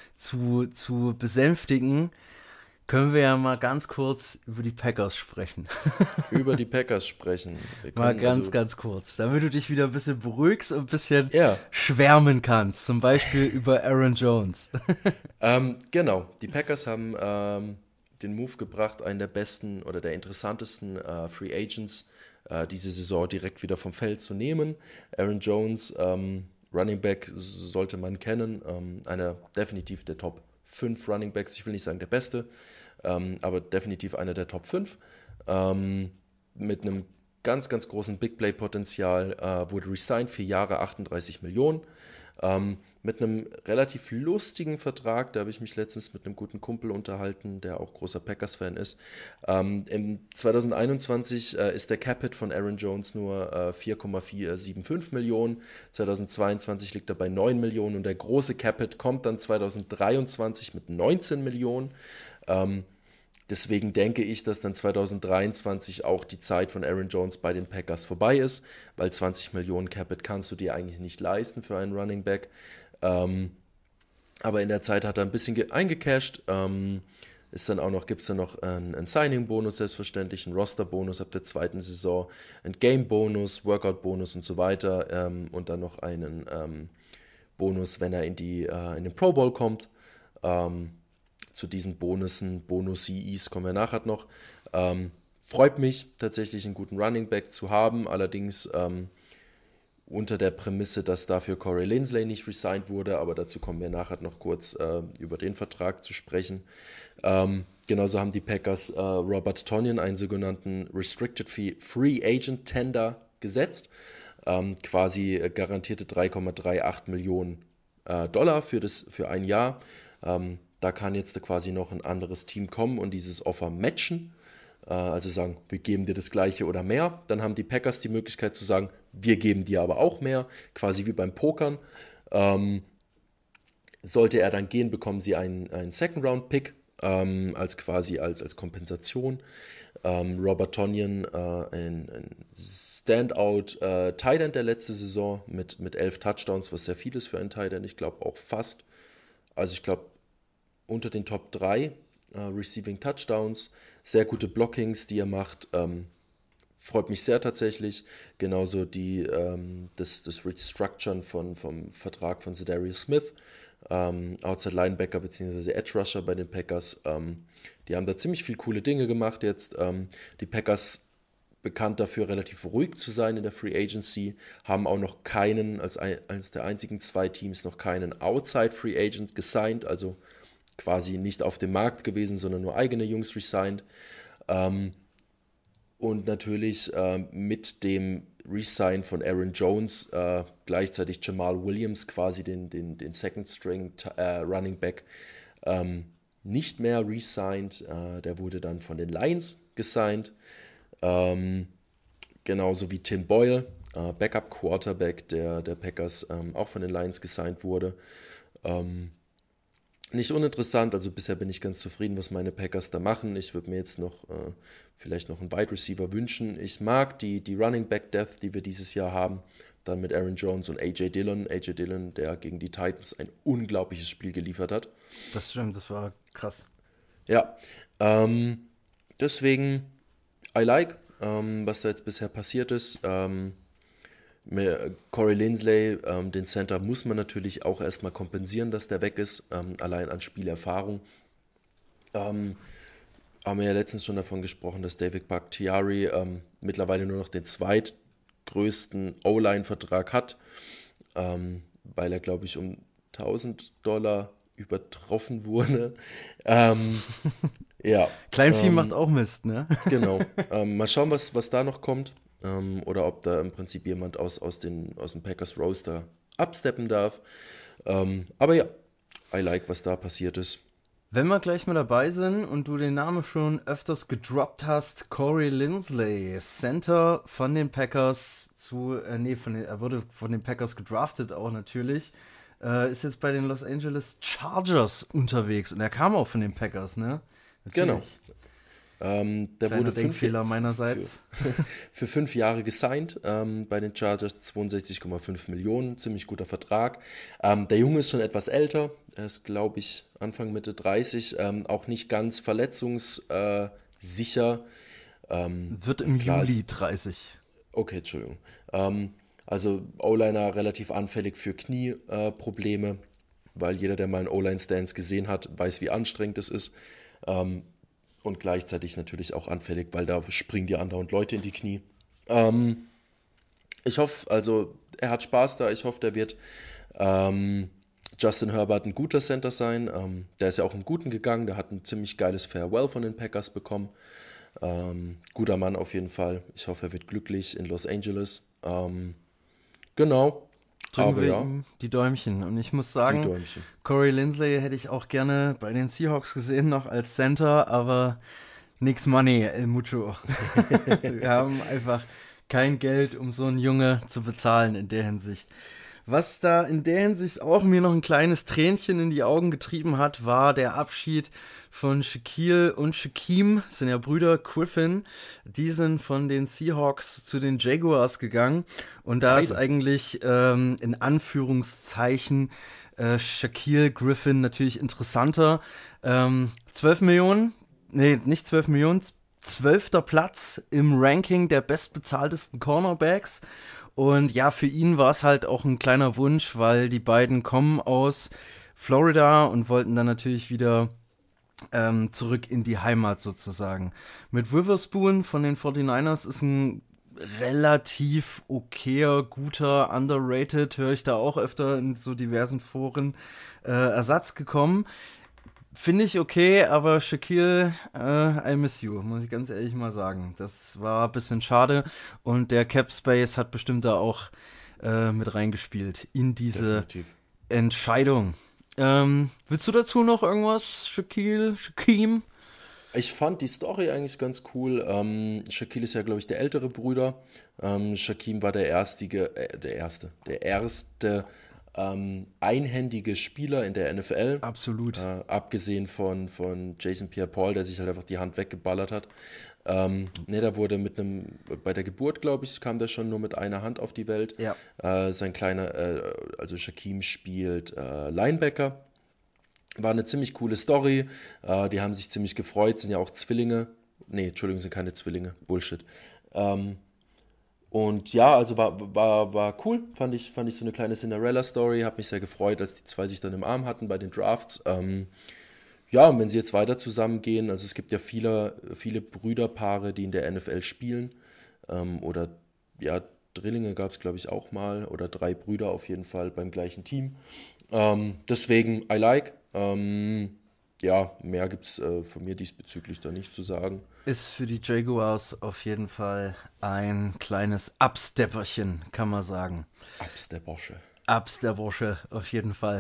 zu, zu besänftigen, können wir ja mal ganz kurz über die Packers sprechen. Über die Packers sprechen. Wir mal ganz, also, ganz kurz, damit du dich wieder ein bisschen beruhigst und ein bisschen ja. schwärmen kannst. Zum Beispiel über Aaron Jones. ähm, genau, die Packers haben ähm, den Move gebracht, einen der besten oder der interessantesten äh, Free Agents äh, diese Saison direkt wieder vom Feld zu nehmen. Aaron Jones, ähm, Running Back sollte man kennen, ähm, einer definitiv der Top fünf Running Backs, ich will nicht sagen der beste, ähm, aber definitiv einer der Top fünf, ähm, mit einem ganz, ganz großen Big Play-Potenzial, äh, wurde resigned, vier Jahre, achtunddreißig Millionen, ähm, mit einem relativ lustigen Vertrag, da habe ich mich letztens mit einem guten Kumpel unterhalten, der auch großer Packers-Fan ist. Ähm, im zwanzig einundzwanzig äh, ist der Cap-Hit von Aaron Jones nur äh, vier Komma vier sieben fünf Millionen, zwanzig zweiundzwanzig liegt er bei neun Millionen und der große Cap-Hit kommt dann zwanzig dreiundzwanzig mit neunzehn Millionen. Ähm, Deswegen denke ich, dass dann zwanzig dreiundzwanzig auch die Zeit von Aaron Jones bei den Packers vorbei ist, weil zwanzig Millionen Capit kannst du dir eigentlich nicht leisten für einen Running Back. Ähm, aber in der Zeit hat er ein bisschen ge- eingecasht. Ähm, ist dann auch noch, gibt es dann noch einen, einen Signing-Bonus, selbstverständlich, einen Roster-Bonus ab der zweiten Saison, einen Game-Bonus, Workout-Bonus und so weiter ähm, und dann noch einen ähm, Bonus, wenn er in, die, äh, in den Pro Bowl kommt. Ähm, Zu diesen Bonussen, Bonus-C Es kommen wir nachher noch. Ähm, freut mich tatsächlich, einen guten Running Back zu haben, allerdings ähm, unter der Prämisse, dass dafür Corey Linsley nicht resigned wurde, aber dazu kommen wir nachher noch kurz äh, über den Vertrag zu sprechen. Ähm, genauso haben die Packers äh, Robert Tonyan, einen sogenannten Restricted Free Agent Tender, gesetzt. Ähm, quasi garantierte drei Komma achtunddreißig Millionen äh, Dollar für, das, für ein Jahr. Ähm, Da kann jetzt quasi noch ein anderes Team kommen und dieses Offer matchen, äh, also sagen, wir geben dir das Gleiche oder mehr. Dann haben die Packers die Möglichkeit zu sagen, wir geben dir aber auch mehr, quasi wie beim Pokern. Ähm, sollte er dann gehen, bekommen sie einen, einen Second-Round-Pick ähm, als quasi als, als Kompensation. Ähm, Robert Tonyan, äh, ein, ein Standout-Tight End der letzte Saison mit, mit elf Touchdowns, was sehr viel ist für einen Tight End. Ich glaube auch fast, also ich glaube, unter den Top drei äh, Receiving Touchdowns, sehr gute Blockings, die er macht, ähm, freut mich sehr tatsächlich, genauso die, ähm, das, das Restructuren von, vom Vertrag von Za'Darius Smith, ähm, Outside Linebacker bzw. Edge Rusher bei den Packers, ähm, die haben da ziemlich viele coole Dinge gemacht jetzt, ähm, die Packers bekannt dafür, relativ ruhig zu sein in der Free Agency, haben auch noch keinen, als eines der einzigen zwei Teams, noch keinen Outside Free Agent gesigned, also quasi nicht auf dem Markt gewesen, sondern nur eigene Jungs resigned. Ähm, und natürlich äh, mit dem Resign von Aaron Jones äh, gleichzeitig Jamal Williams, quasi den, den, den Second String äh, Running Back, ähm, nicht mehr resigned. Äh, der wurde dann von den Lions gesigned. Ähm, genauso wie Tim Boyle, äh, Backup Quarterback der, der Packers, ähm, auch von den Lions gesigned wurde. Ähm, Nicht uninteressant, also bisher bin ich ganz zufrieden, was meine Packers da machen. Ich würde mir jetzt noch äh, vielleicht noch einen Wide Receiver wünschen. Ich mag die, die Running Back Depth, die wir dieses Jahr haben. Dann mit Aaron Jones und A J Dillon. A J Dillon, der gegen die Titans ein unglaubliches Spiel geliefert hat. Das stimmt, das war krass. Ja, ähm, deswegen, I like, ähm, was da jetzt bisher passiert ist. Ähm, Corey Linsley, ähm, den Center, muss man natürlich auch erstmal kompensieren, dass der weg ist, ähm, allein an Spielerfahrung. Ähm, haben wir ja letztens schon davon gesprochen, dass David Bakhtiari ähm, mittlerweile nur noch den zweitgrößten O-Line-Vertrag hat, ähm, weil er, glaube ich, um tausend Dollar übertroffen wurde. ähm, ja. Kleinvieh ähm, macht auch Mist, ne? Genau. Ähm, mal schauen, was, was da noch kommt. Ähm, oder ob da im Prinzip jemand aus, aus, den, aus dem Packers Roster absteppen darf. Ähm, aber ja, I like, was da passiert ist. Wenn wir gleich mal dabei sind und du den Namen schon öfters gedroppt hast, Corey Linsley, Center von den Packers zu, äh, nee, von den, er wurde von den Packers gedraftet auch natürlich, äh, ist jetzt bei den Los Angeles Chargers unterwegs und er kam auch von den Packers, ne? Natürlich. Genau. Ähm, der Kleiner wurde fünf, Denkfehler meinerseits. Für, für fünf Jahre gesigned, ähm, bei den Chargers zweiundsechzig Komma fünf Millionen, ziemlich guter Vertrag. Ähm, der Junge ist schon etwas älter, er ist, glaube ich, Anfang Mitte dreißig, ähm, auch nicht ganz verletzungssicher. Ähm, Wird im ist klar, Juli ist- dreißig. Okay, Entschuldigung. Ähm, also O-Liner relativ anfällig für Knieprobleme, äh, Probleme, weil jeder, der mal einen O-Line-Stance gesehen hat, weiß, wie anstrengend es ist. Ähm, und gleichzeitig natürlich auch anfällig, weil da springen die andauernd Leute in die Knie. Ähm, ich hoffe, also er hat Spaß da, ich hoffe, der wird ähm, Justin Herbert ein guter Center sein. Ähm, der ist ja auch im Guten gegangen, der hat ein ziemlich geiles Farewell von den Packers bekommen. Ähm, guter Mann auf jeden Fall. Ich hoffe, er wird glücklich in Los Angeles. Ähm, genau. Drücken Aber wir ja, ihm die Däumchen. Und ich muss die sagen, Däumchen. Corey Linsley hätte ich auch gerne bei den Seahawks gesehen, noch als Center, aber nix Money, El Mucho. Wir haben einfach kein Geld, um so einen Junge zu bezahlen in der Hinsicht. Was da in der Hinsicht auch mir noch ein kleines Tränchen in die Augen getrieben hat, war der Abschied von Shaquille und Shaquem, das sind ja Brüder Griffin. Die sind von den Seahawks zu den Jaguars gegangen. Und da ist Beide. eigentlich ähm, in Anführungszeichen äh, Shaquille Griffin natürlich interessanter. Ähm, zwölf Millionen, nee, nicht zwölf Millionen, zwölfter Platz im Ranking der bestbezahltesten Cornerbacks. Und ja, für ihn war es halt auch ein kleiner Wunsch, weil die beiden kommen aus Florida und wollten dann natürlich wieder ähm, zurück in die Heimat sozusagen. Mit Witherspoon von den forty-niners ist ein relativ okayer, guter, underrated, höre ich da auch öfter in so diversen Foren, äh, Ersatz gekommen. Finde ich okay, aber Shaquille, äh, I miss you, muss ich ganz ehrlich mal sagen. Das war ein bisschen schade und der Cap Space hat bestimmt da auch äh, mit reingespielt in diese Definitiv. Entscheidung. Ähm, willst du dazu noch irgendwas, Shaquille, Shaquem? Ich fand die Story eigentlich ganz cool. Ähm, Shaquille ist ja, glaube ich, der ältere Bruder. Ähm, Shaquem war der erstige, äh, der erste, der erste ähm, einhändige Spieler in der N F L. Absolut. Äh, abgesehen von, von Jason Pierre-Paul, der sich halt einfach die Hand weggeballert hat. Ähm, ne, da wurde mit einem, bei der Geburt, glaube ich, kam der schon nur mit einer Hand auf die Welt. Ja. Äh, sein kleiner, äh, also Shaquem spielt äh, Linebacker. War eine ziemlich coole Story. Äh, die haben sich ziemlich gefreut, sind ja auch Zwillinge. Nee, Entschuldigung, sind keine Zwillinge. Bullshit. Ähm, und ja, also war, war, war cool. Fand ich, fand ich so eine kleine Cinderella-Story. Hab mich sehr gefreut, als die zwei sich dann im Arm hatten bei den Drafts. Ähm, ja, und wenn sie jetzt weiter zusammengehen, also es gibt ja viele, viele Brüderpaare, die in der N F L spielen. Ähm, oder ja, Drillinge gab es, glaube ich, auch mal. Oder drei Brüder auf jeden Fall beim gleichen Team. Ähm, deswegen, I like. Ähm, ja, mehr gibt es äh, von mir diesbezüglich da nicht zu sagen. Ist für die Jaguars auf jeden Fall ein kleines Abstepperchen, kann man sagen. Abs der Bosche. Absteppersche, auf jeden Fall.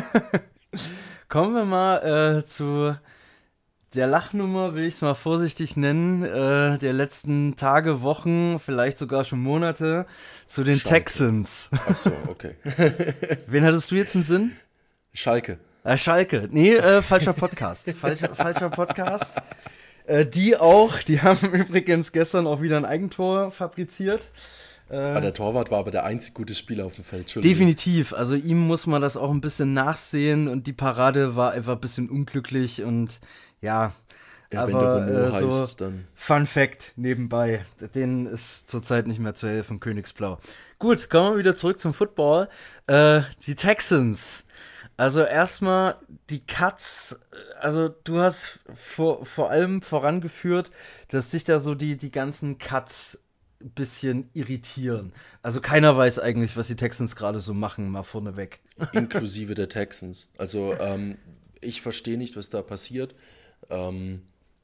Kommen wir mal äh, zu der Lachnummer, will ich es mal vorsichtig nennen, äh, der letzten Tage, Wochen, vielleicht sogar schon Monate, zu den Schalke. Texans. Ach so, okay. Wen hattest du jetzt im Sinn? Schalke. Äh, Schalke. Nee, äh, falscher Podcast. Falscher, falscher Podcast. Äh, die auch, die haben übrigens gestern auch wieder ein Eigentor fabriziert. Ah, der Torwart war aber der einzig gute Spieler auf dem Feld. Entschuldigung. Definitiv. Also ihm muss man das auch ein bisschen nachsehen und die Parade war einfach ein bisschen unglücklich und ja. Ja, wenn aber der Renault äh, so heißt, dann- Fun Fact nebenbei. Denen ist zurzeit nicht mehr zu helfen, Königsblau. Gut, kommen wir wieder zurück zum Football. Äh, die Texans. Also erstmal die Cuts, also du hast vor, vor allem vorangeführt, dass sich da so die, die ganzen Cuts ein bisschen irritieren. Also keiner weiß eigentlich, was die Texans gerade so machen, mal vorneweg. Inklusive der Texans. Also ähm, ich verstehe nicht, was da passiert. Ähm,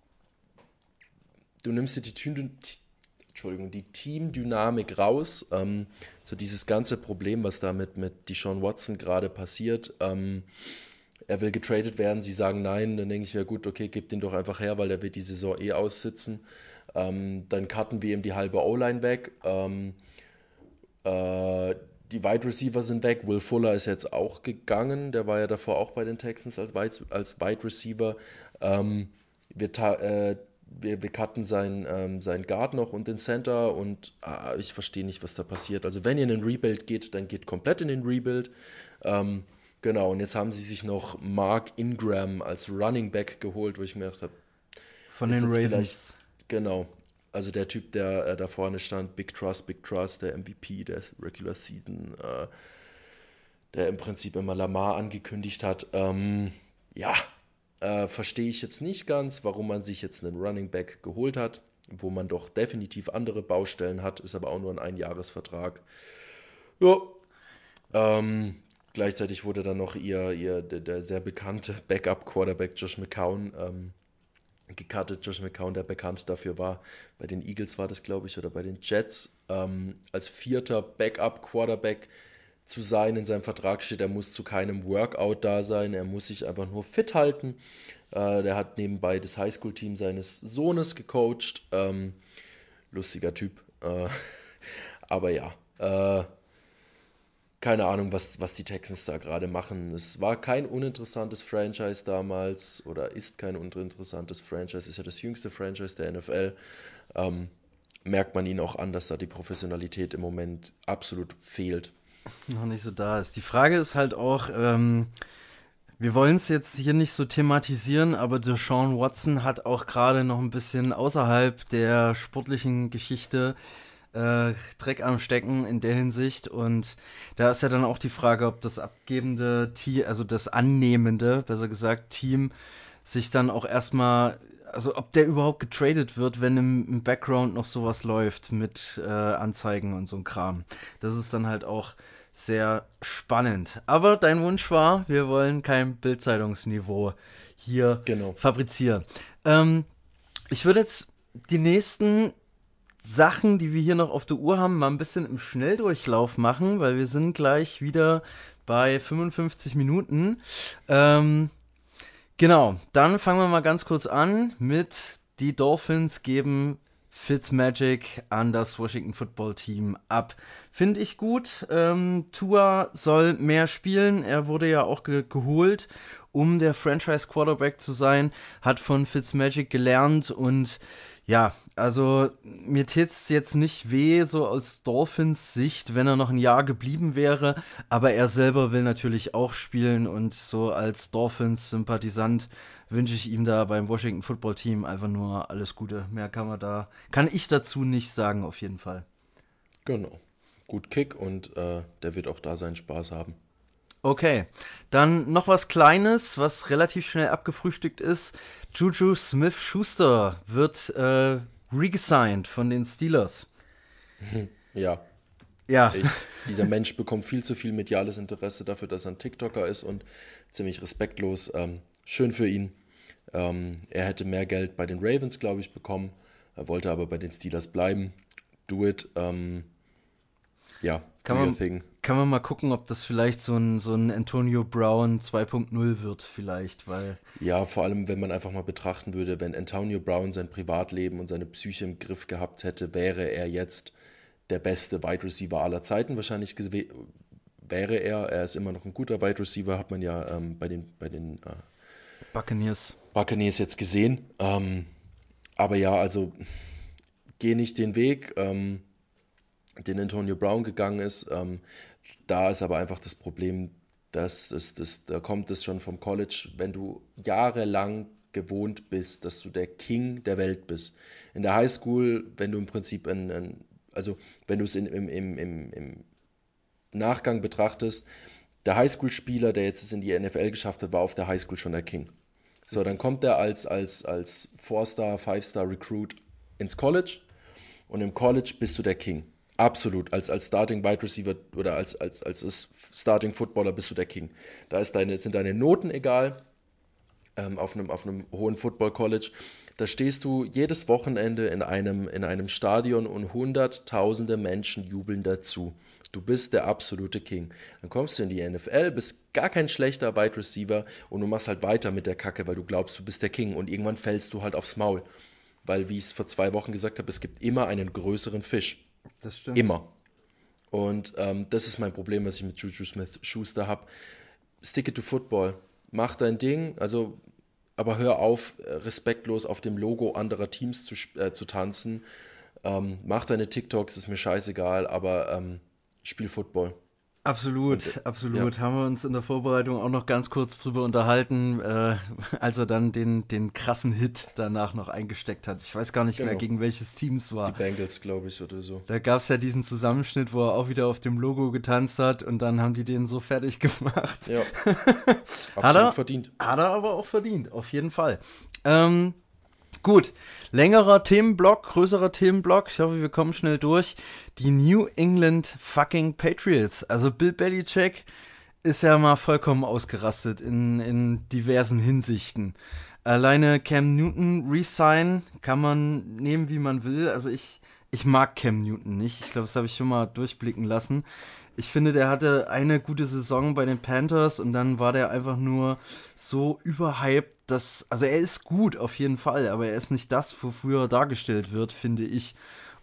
du nimmst dir die, Team, Entschuldigung, die Teamdynamik raus. Ähm, so dieses ganze Problem, was da mit, mit Deshaun Watson gerade passiert. Ähm, er will getradet werden, sie sagen nein, dann denke ich mir, gut, okay, gebt ihn doch einfach her, weil der wird die Saison eh aussitzen. Ähm, dann cutten wir ihm die halbe O-Line weg. Ähm, äh, die Wide Receiver sind weg. Will Fuller ist jetzt auch gegangen, der war ja davor auch bei den Texans als Wide, als Wide Receiver. Ähm, wir, ta- äh, wir, wir cutten seinen ähm, sein Guard noch und den Center und ah, ich verstehe nicht, was da passiert. Also wenn ihr in den Rebuild geht, dann geht komplett in den Rebuild. Ähm, genau, und jetzt haben sie sich noch Mark Ingram als Running Back geholt, wo ich mir gedacht habe, von den Ravens. Genau, also der Typ, der äh, da vorne stand, Big Trust, Big Trust, der M V P der Regular Season, äh, der im Prinzip immer Lamar angekündigt hat. Ähm, ja, Äh, verstehe ich jetzt nicht ganz, warum man sich jetzt einen Running Back geholt hat, wo man doch definitiv andere Baustellen hat, ist aber auch nur ein Einjahresvertrag. Ja. Ähm, gleichzeitig wurde dann noch ihr, ihr der, der sehr bekannte Backup-Quarterback Josh McCown ähm, gecuttet. Josh McCown, der bekannt dafür war, bei den Eagles war das, glaube ich, oder bei den Jets, ähm, als vierter Backup-Quarterback zu sein. In seinem Vertrag steht, er muss zu keinem Workout da sein, er muss sich einfach nur fit halten. Äh, der hat nebenbei das Highschool-Team seines Sohnes gecoacht. Ähm, lustiger Typ. Äh, aber ja, äh, keine Ahnung, was, was die Texans da gerade machen. Es war kein uninteressantes Franchise damals oder ist kein uninteressantes Franchise, ist ja das jüngste Franchise der N F L. Ähm, merkt man ihnen auch an, dass da die Professionalität im Moment absolut fehlt. Noch nicht so da ist. Die Frage ist halt auch, ähm, wir wollen es jetzt hier nicht so thematisieren, aber Deshaun Watson hat auch gerade noch ein bisschen außerhalb der sportlichen Geschichte äh, Dreck am Stecken in der Hinsicht. Und da ist ja dann auch die Frage, ob das abgebende Team, also das annehmende, besser gesagt, Team, sich dann auch erstmal, also ob der überhaupt getradet wird, wenn im, im Background noch sowas läuft mit äh, Anzeigen und so ein Kram. Das ist dann halt auch sehr spannend. Aber dein Wunsch war, wir wollen kein Bild-Zeitungsniveau hier Genau. fabrizieren. Ähm, ich würde jetzt die nächsten Sachen, die wir hier noch auf der Uhr haben, mal ein bisschen im Schnelldurchlauf machen, weil wir sind gleich wieder bei fünfundfünfzig Minuten. Ähm, genau, dann fangen wir mal ganz kurz an mit die Dolphins geben Fitzmagic an das Washington Football Team ab. Finde ich gut. Ähm, Tua soll mehr spielen. Er wurde ja auch ge- geholt, um der Franchise Quarterback zu sein. Hat von Fitzmagic gelernt und ja, also mir tät's jetzt nicht weh, so aus Dolphins Sicht, wenn er noch ein Jahr geblieben wäre, aber er selber will natürlich auch spielen und so als Dolphins-Sympathisant wünsche ich ihm da beim Washington Football Team einfach nur alles Gute. Mehr kann man da, kann ich dazu nicht sagen, auf jeden Fall. Genau. Gut Kick und äh, der wird auch da seinen Spaß haben. Okay, dann noch was Kleines, was relativ schnell abgefrühstückt ist. Juju Smith-Schuster wird äh, regesigned von den Steelers. Ja. Ja. Ich, dieser Mensch bekommt viel zu viel mediales Interesse dafür, dass er ein TikToker ist und ziemlich respektlos. Ähm, schön für ihn. Ähm, er hätte mehr Geld bei den Ravens, glaube ich, bekommen. Er wollte aber bei den Steelers bleiben. Do it. Ähm, ja, Kann do your man, thing. kann man mal gucken, ob das vielleicht so ein, so ein Antonio Brown zwei Punkt null wird vielleicht, weil... Ja, vor allem, wenn man einfach mal betrachten würde, wenn Antonio Brown sein Privatleben und seine Psyche im Griff gehabt hätte, wäre er jetzt der beste Wide Receiver aller Zeiten wahrscheinlich gew- wäre er. Er ist immer noch ein guter Wide Receiver, hat man ja ähm, bei den, bei den äh, Buccaneers. Buccaneers jetzt gesehen. Ähm, aber ja, also geh nicht den Weg, ähm, den Antonio Brown gegangen ist. Ähm, da ist aber einfach das Problem, dass es, das, da kommt es schon vom College, wenn du jahrelang gewohnt bist, dass du der King der Welt bist. In der Highschool, wenn du im Prinzip ein, ein also wenn du es in, im, im, im, im Nachgang betrachtest, der Highschool-Spieler, der jetzt es in die N F L geschafft hat, war auf der Highschool schon der King. So, dann kommt er als, als, als Four-Star, Five-Star-Recruit ins College und im College bist du der King. Absolut, als, als Starting Wide Receiver oder als, als, als Starting Footballer bist du der King. Da ist deine, sind deine Noten egal, ähm, auf einem, auf einem hohen Football College. Da stehst du jedes Wochenende in einem, in einem Stadion und hunderttausende Menschen jubeln dazu. Du bist der absolute King. Dann kommst du in die N F L, bist gar kein schlechter Wide Receiver und du machst halt weiter mit der Kacke, weil du glaubst, du bist der King und irgendwann fällst du halt aufs Maul. Weil, wie ich es vor zwei Wochen gesagt habe, es gibt immer einen größeren Fisch. Das stimmt. Immer. Und ähm, das ist mein Problem, was ich mit Juju Smith-Schuster habe. Stick it to Football. Mach dein Ding, also, aber hör auf, respektlos auf dem Logo anderer Teams zu, äh, zu tanzen. Ähm, mach deine TikToks, ist mir scheißegal, aber ähm, spiel Football. Absolut, Und, absolut. ja. Haben wir uns in der Vorbereitung auch noch ganz kurz drüber unterhalten, äh, als er dann den, den krassen Hit danach noch eingesteckt hat. Ich weiß gar nicht Genau. mehr, gegen welches Team es war. Die Bengals, glaube ich, oder so. Da gab es ja diesen Zusammenschnitt, wo er auch wieder auf dem Logo getanzt hat und dann haben die den so fertig gemacht. Ja, absolut hat er, verdient. Hat er aber auch verdient, auf jeden Fall. Ähm, Gut, längerer Themenblock, größerer Themenblock. Ich hoffe, wir kommen schnell durch. Die New England fucking Patriots. Also Bill Belichick ist ja mal vollkommen ausgerastet in, in diversen Hinsichten. Alleine Cam Newton resign kann man nehmen, wie man will. Also ich, ich mag Cam Newton nicht. Ich glaube, das habe ich schon mal durchblicken lassen. Ich finde, der hatte eine gute Saison bei den Panthers und dann war der einfach nur so überhyped, dass, also er ist gut auf jeden Fall, aber er ist nicht das, wofür er dargestellt wird, finde ich.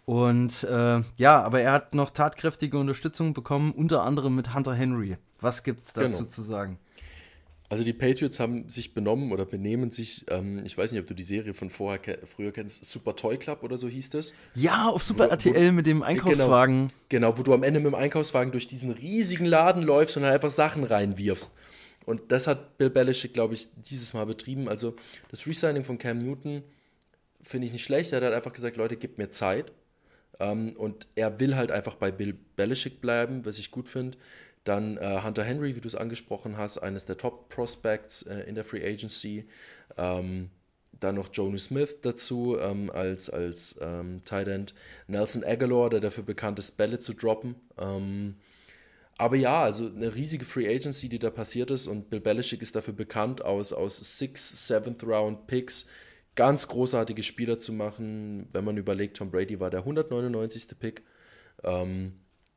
Und äh, ja, aber er hat noch tatkräftige Unterstützung bekommen, unter anderem mit Hunter Henry. Was gibt's dazu Genau. zu sagen? Also die Patriots haben sich benommen oder benehmen sich, ähm, ich weiß nicht, ob du die Serie von vorher ke- früher kennst, Super Toy Club oder so hieß das. Ja, auf Super Wo- R T L wo- mit dem Einkaufswagen. Genau, genau, wo du am Ende mit dem Einkaufswagen durch diesen riesigen Laden läufst und halt einfach Sachen reinwirfst. Und das hat Bill Belichick, glaube ich, dieses Mal betrieben. Also das Resigning von Cam Newton finde ich nicht schlecht. Er hat halt einfach gesagt, Leute, gebt mir Zeit. Ähm, und er will halt einfach bei Bill Belichick bleiben, was ich gut finde. Dann äh, Hunter Henry, wie du es angesprochen hast, eines der Top-Prospects äh, in der Free Agency. Ähm, dann noch Jonnu Smith dazu ähm, als, als ähm, Tight End. Nelson Aguilar, der dafür bekannt ist, Bälle zu droppen. Ähm, aber ja, also eine riesige Free Agency, die da passiert ist. Und Bill Belichick ist dafür bekannt, aus, aus Six, Seventh Round Picks ganz großartige Spieler zu machen. Wenn man überlegt, Tom Brady war der hundertneunundneunzigste Pick. Ähm,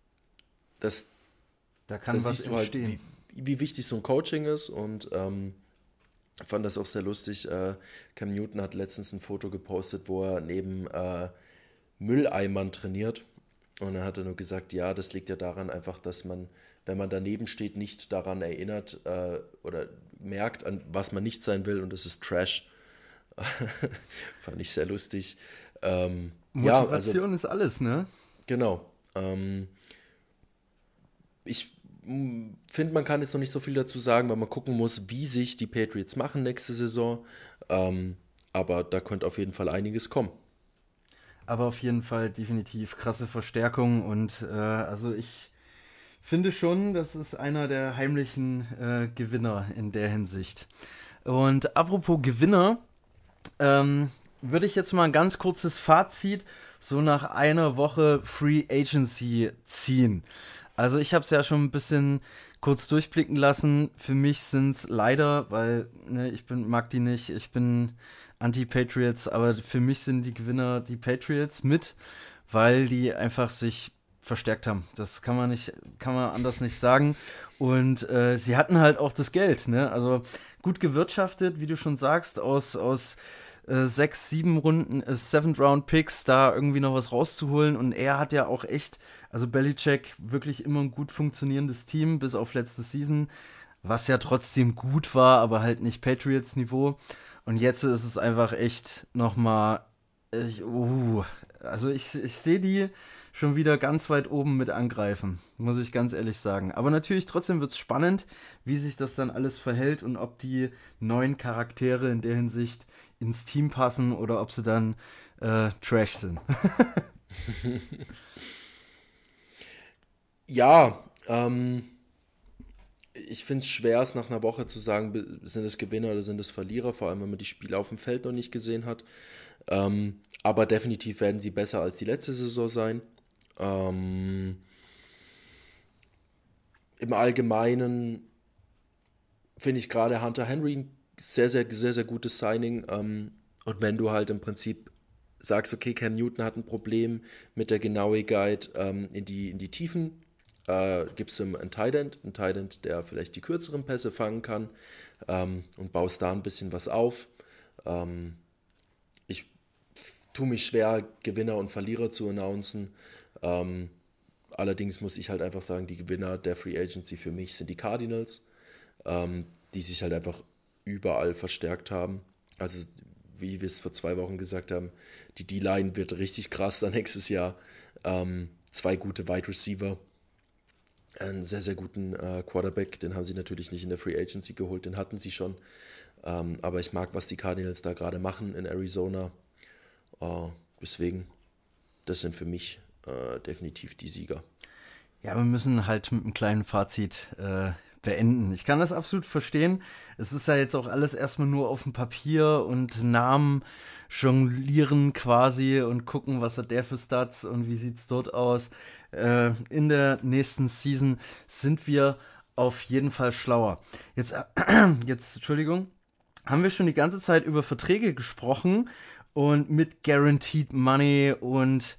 das Da kann da was siehst du halt, entstehen. wie, wie wichtig so ein Coaching ist und ähm, fand das auch sehr lustig. Äh, Cam Newton hat letztens ein Foto gepostet, wo er neben äh, Mülleimern trainiert und er hat er nur gesagt, ja, das liegt ja daran einfach, dass man, wenn man daneben steht, nicht daran erinnert äh, oder merkt, an was man nicht sein will und das ist Trash. Fand ich sehr lustig. Ähm, ja, also Motivation ist alles, ne? genau. Ähm, ich finde, man kann jetzt noch nicht so viel dazu sagen, weil man gucken muss, wie sich die Patriots machen nächste Saison. Ähm, aber da könnte auf jeden Fall einiges kommen. Aber auf jeden Fall definitiv krasse Verstärkung und äh, also ich finde schon, das ist einer der heimlichen äh, Gewinner in der Hinsicht. Und apropos Gewinner, ähm, würde ich jetzt mal ein ganz kurzes Fazit so nach einer Woche Free Agency ziehen. Also ich habe es ja schon ein bisschen kurz durchblicken lassen. Für mich sind es leider, weil ne, ich bin, mag die nicht, ich bin Anti-Patriots, aber für mich sind die Gewinner die Patriots mit, weil die einfach sich verstärkt haben. Das kann man nicht, kann man anders nicht sagen. Und äh, sie hatten halt auch das Geld, ne? Also gut gewirtschaftet, wie du schon sagst, aus, aus äh, sechs, sieben Runden, äh, Seventh-Round-Picks, da irgendwie noch was rauszuholen. Und er hat ja auch echt, also Belichick, wirklich immer ein gut funktionierendes Team, bis auf letzte Season, was ja trotzdem gut war, aber halt nicht Patriots-Niveau. Und jetzt ist es einfach echt nochmal, ich, uh, also ich, ich sehe die schon wieder ganz weit oben mit angreifen, muss ich ganz ehrlich sagen. Aber natürlich trotzdem wird es spannend, wie sich das dann alles verhält und ob die neuen Charaktere in der Hinsicht ins Team passen oder ob sie dann äh, Trash sind. Ja, ähm, ich finde es schwer, es nach einer Woche zu sagen, sind es Gewinner oder sind es Verlierer, vor allem wenn man die Spiele auf dem Feld noch nicht gesehen hat. Ähm, aber definitiv werden sie besser als die letzte Saison sein. Ähm, Im Allgemeinen finde ich gerade Hunter Henry ein sehr, sehr, sehr, sehr gutes Signing. Ähm, und wenn du halt im Prinzip sagst, okay, Cam Newton hat ein Problem mit der Genauigkeit ähm, in die, in die Tiefen, äh, gibst ihm einen Tight End, einen Tight End, der vielleicht die kürzeren Pässe fangen kann ähm, und baust da ein bisschen was auf. Ähm, ich tue mich schwer, Gewinner und Verlierer zu announcen. Ähm, allerdings muss ich halt einfach sagen, die Gewinner der Free Agency für mich sind die Cardinals, ähm, die sich halt einfach überall verstärkt haben. Also wie wir es vor zwei Wochen gesagt haben, die D-Line wird richtig krass da nächstes Jahr. Ähm, zwei gute Wide Receiver, einen sehr, sehr guten äh, Quarterback, den haben sie natürlich nicht in der Free Agency geholt, den hatten sie schon. Ähm, aber ich mag, was die Cardinals da gerade machen in Arizona. Äh, deswegen, das sind für mich äh, definitiv die Sieger. Ja, wir müssen halt mit einem kleinen Fazit äh, beenden. Ich kann das absolut verstehen. Es ist ja jetzt auch alles erstmal nur auf dem Papier und Namen jonglieren quasi und gucken, was hat der für Stats und wie sieht's dort aus. Äh, in der nächsten Season sind wir auf jeden Fall schlauer. Jetzt, äh, jetzt, Entschuldigung, haben wir schon die ganze Zeit über Verträge gesprochen und mit Guaranteed Money und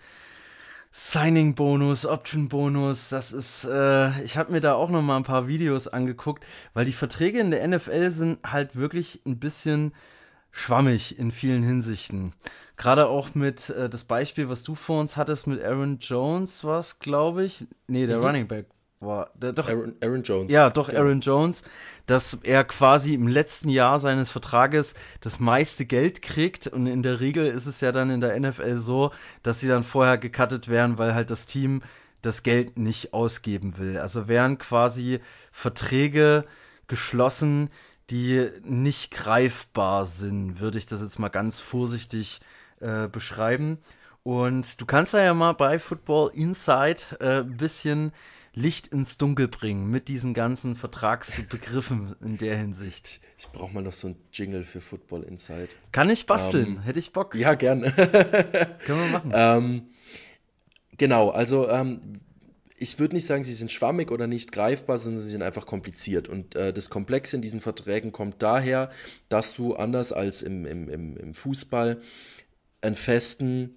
Signing-Bonus, Option-Bonus, das ist, äh, ich habe mir da auch noch mal ein paar Videos angeguckt, weil die Verträge in der N F L sind halt wirklich ein bisschen schwammig in vielen Hinsichten. Gerade auch mit äh, das Beispiel, was du vor uns hattest mit Aaron Jones, was glaube ich, nee, der mhm. Running Back war, der, doch, Aaron, Aaron Jones. Ja, doch, Aaron ja. Jones, dass er quasi im letzten Jahr seines Vertrages das meiste Geld kriegt und in der Regel ist es ja dann in der N F L so, dass sie dann vorher gecuttet werden, weil halt das Team das Geld nicht ausgeben will. Also werden quasi Verträge geschlossen, die nicht greifbar sind, würde ich das jetzt mal ganz vorsichtig äh, beschreiben. Und du kannst da ja mal bei Football Inside äh, ein bisschen Licht ins Dunkel bringen mit diesen ganzen Vertragsbegriffen in der Hinsicht. Ich, ich brauche mal noch so ein Jingle für Football Inside. Kann ich basteln, ähm, hätte ich Bock. Ja, gerne. Können wir machen. Ähm, genau, also ähm, ich würde nicht sagen, sie sind schwammig oder nicht greifbar, sondern sie sind einfach kompliziert. Und äh, das Komplexe in diesen Verträgen kommt daher, dass du anders als im, im, im, im Fußball einen festen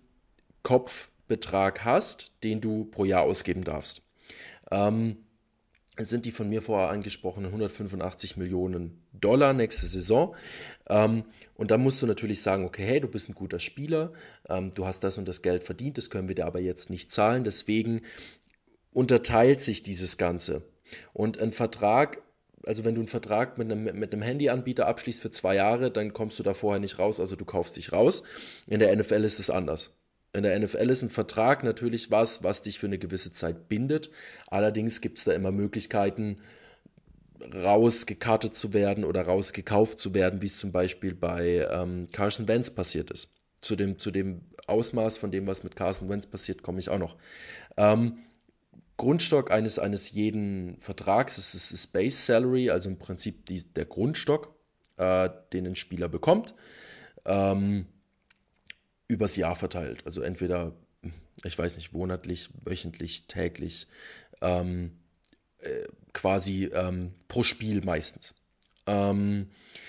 Kopfbetrag hast, den du pro Jahr ausgeben darfst. Ähm, es sind die von mir vorher angesprochenen hundertfünfundachtzig Millionen Dollar nächste Saison. Ähm, und da musst du natürlich sagen, okay, hey, du bist ein guter Spieler, ähm, du hast das und das Geld verdient, das können wir dir aber jetzt nicht zahlen. Deswegen unterteilt sich dieses Ganze. Und ein Vertrag, also wenn du einen Vertrag mit einem, mit einem Handyanbieter abschließt für zwei Jahre, dann kommst du da vorher nicht raus, also du kaufst dich raus. In der N F L ist es anders. In der N F L ist ein Vertrag natürlich was, was dich für eine gewisse Zeit bindet. Allerdings gibt es da immer Möglichkeiten, rausgekartet zu werden oder rausgekauft zu werden, wie es zum Beispiel bei ähm, Carson Wentz passiert ist. Zu dem, zu dem Ausmaß von dem, was mit Carson Wentz passiert, komme ich auch noch. Ähm, Grundstock eines, eines jeden Vertrags ist, ist, ist Base Salary, also im Prinzip die, der Grundstock, äh, den ein Spieler bekommt. Ähm, übers Jahr verteilt. Also entweder, ich weiß nicht, monatlich, wöchentlich, täglich, ähm, äh, quasi ähm, pro Spiel meistens. Ähm,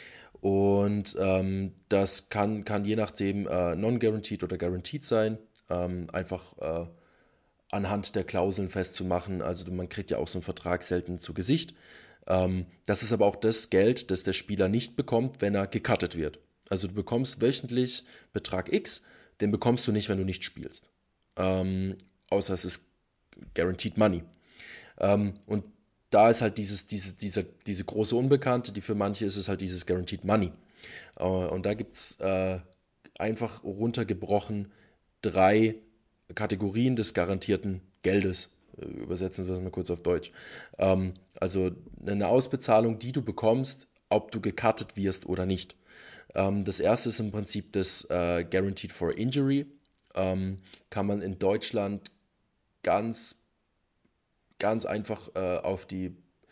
und ähm, das kann, kann je nachdem äh, non-guaranteed oder guaranteed sein, ähm, einfach äh, anhand der Klauseln festzumachen. Also man kriegt ja auch so einen Vertrag selten zu Gesicht. Ähm, das ist aber auch das Geld, das der Spieler nicht bekommt, wenn er gecuttet wird. Also du bekommst wöchentlich Betrag X, den bekommst du nicht, wenn du nicht spielst. Ähm, außer es ist Guaranteed Money. Ähm, und da ist halt dieses, diese, diese, diese große Unbekannte, die für manche ist es halt dieses Guaranteed Money. Äh, und da gibt es äh, einfach runtergebrochen drei Kategorien des garantierten Geldes. Übersetzen wir das mal kurz auf Deutsch. Ähm, also eine Ausbezahlung, die du bekommst, ob du gecuttet wirst oder nicht. Das erste ist im Prinzip das äh, Guaranteed for Injury. Ähm, kann man in Deutschland ganz, ganz einfach äh, auf die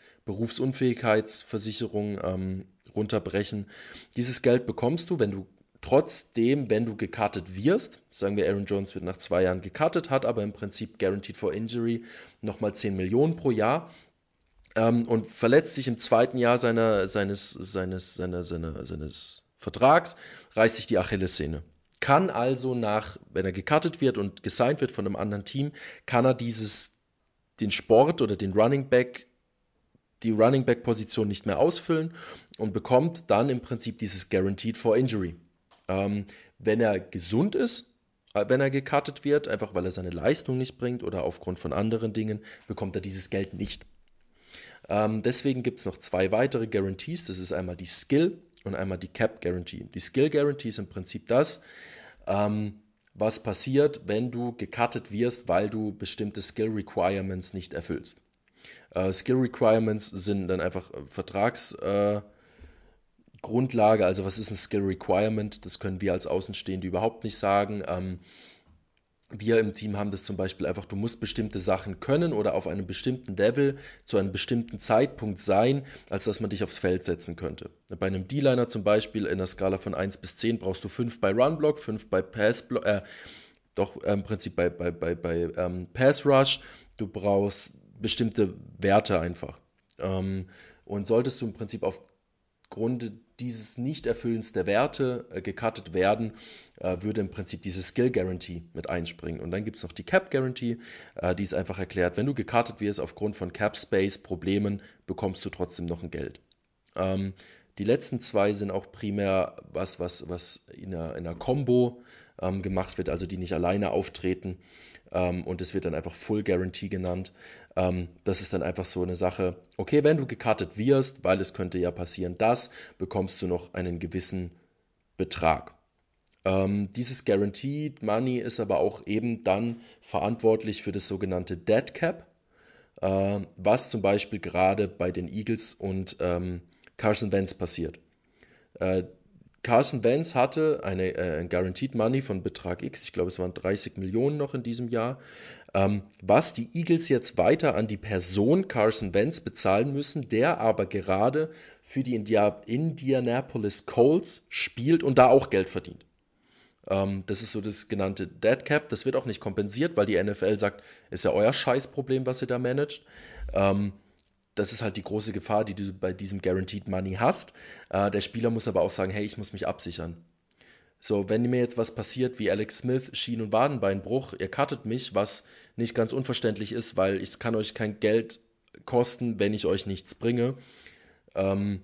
Berufsunfähigkeitsversicherung ähm, runterbrechen. Dieses Geld bekommst du, wenn du trotzdem, wenn du gecuttet wirst, sagen wir Aaron Jones wird nach zwei Jahren gecuttet, hat aber im Prinzip Guaranteed for Injury nochmal zehn Millionen pro Jahr. Ähm, und verletzt sich im zweiten Jahr seiner, seines, seines, seiner, seiner, seines Vertrags, reißt sich die Achillessehne. Kann also nach, wenn er gecuttet wird und gesigned wird von einem anderen Team, kann er dieses den Sport oder den Running Back, die Running Back Position nicht mehr ausfüllen und bekommt dann im Prinzip dieses Guaranteed for Injury. Ähm, wenn er gesund ist, wenn er gecuttet wird, einfach weil er seine Leistung nicht bringt oder aufgrund von anderen Dingen, bekommt er dieses Geld nicht. Ähm, deswegen gibt es noch zwei weitere Guarantees. Das ist einmal die Skill und einmal die Cap Guarantee. Die Skill Guarantee ist im Prinzip das, ähm, was passiert, wenn du gecuttet wirst, weil du bestimmte Skill Requirements nicht erfüllst. Äh, Skill Requirements sind dann einfach Vertragsgrundlage, äh, also was ist ein Skill Requirement? Das können wir als Außenstehende überhaupt nicht sagen. Ähm, wir im Team haben das zum Beispiel einfach, du musst bestimmte Sachen können oder auf einem bestimmten Level zu einem bestimmten Zeitpunkt sein, als dass man dich aufs Feld setzen könnte. Bei einem D-Liner zum Beispiel in der Skala von eins bis zehn brauchst du fünf bei Run-Block, fünf bei Pass-Block, äh, doch äh, im Prinzip bei, bei, bei, bei ähm, Pass-Rush. Du brauchst bestimmte Werte einfach. Ähm, und solltest du im Prinzip aufgrund dieses Nicht-Erfüllens der Werte äh, gecuttet werden, äh, würde im Prinzip diese Skill Guarantee mit einspringen. Und dann gibt es noch die Cap Guarantee, äh, die ist einfach erklärt, wenn du gecuttet wirst aufgrund von Cap Space Problemen, bekommst du trotzdem noch ein Geld. Ähm, die letzten zwei sind auch primär was, was, was in einer, in einer Combo ähm, gemacht wird, also die nicht alleine auftreten. Um, und es wird dann einfach Full Guarantee genannt. Um, das ist dann einfach so eine Sache, okay, wenn du gecuttet wirst, weil es könnte ja passieren, das, bekommst du noch einen gewissen Betrag. Um, dieses Guaranteed Money ist aber auch eben dann verantwortlich für das sogenannte Dead Cap, uh, was zum Beispiel gerade bei den Eagles und um, Carson Wentz passiert. Uh, Carson Wentz hatte eine äh, Guaranteed Money von Betrag X, ich glaube es waren dreißig Millionen noch in diesem Jahr, ähm, was die Eagles jetzt weiter an die Person Carson Wentz bezahlen müssen, der aber gerade für die India- Indianapolis Colts spielt und da auch Geld verdient. Ähm, das ist so das genannte Dead Cap, das wird auch nicht kompensiert, weil die N F L sagt, ist ja euer Scheißproblem, was ihr da managt. Ähm, Das ist halt die große Gefahr, die du bei diesem Guaranteed Money hast. Äh, der Spieler muss aber auch sagen, hey, ich muss mich absichern. So, wenn mir jetzt was passiert wie Alex Smith, Schien- und Wadenbeinbruch, ihr cuttet mich, was nicht ganz unverständlich ist, weil ich kann euch kein Geld kosten, wenn ich euch nichts bringe. Ähm,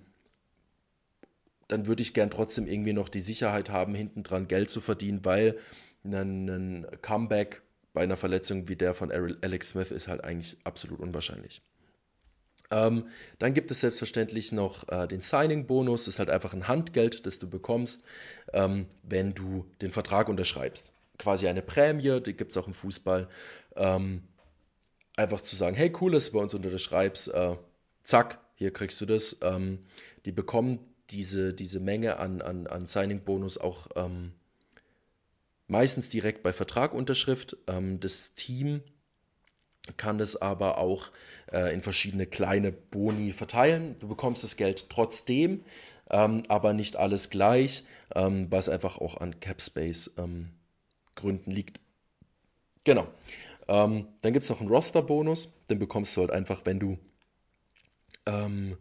dann würde ich gern trotzdem irgendwie noch die Sicherheit haben, hinten dran Geld zu verdienen, weil ein, ein Comeback bei einer Verletzung wie der von Alex Smith ist halt eigentlich absolut unwahrscheinlich. Ähm, dann gibt es selbstverständlich noch äh, den Signing-Bonus. Das ist halt einfach ein Handgeld, das du bekommst, ähm, wenn du den Vertrag unterschreibst. Quasi eine Prämie, die gibt es auch im Fußball. Ähm, einfach zu sagen, hey, cool, dass du bei uns unterschreibst, äh, zack, hier kriegst du das. Ähm, die bekommen diese, diese Menge an, an, an Signing-Bonus auch ähm, meistens direkt bei Vertragunterschrift. Ähm, das Team kann das aber auch äh, in verschiedene kleine Boni verteilen. Du bekommst das Geld trotzdem, ähm, aber nicht alles gleich, ähm, was einfach auch an Capspace ähm, Gründen liegt. Genau. Ähm, dann gibt es noch einen Roster-Bonus, den bekommst du halt einfach, wenn du ähm,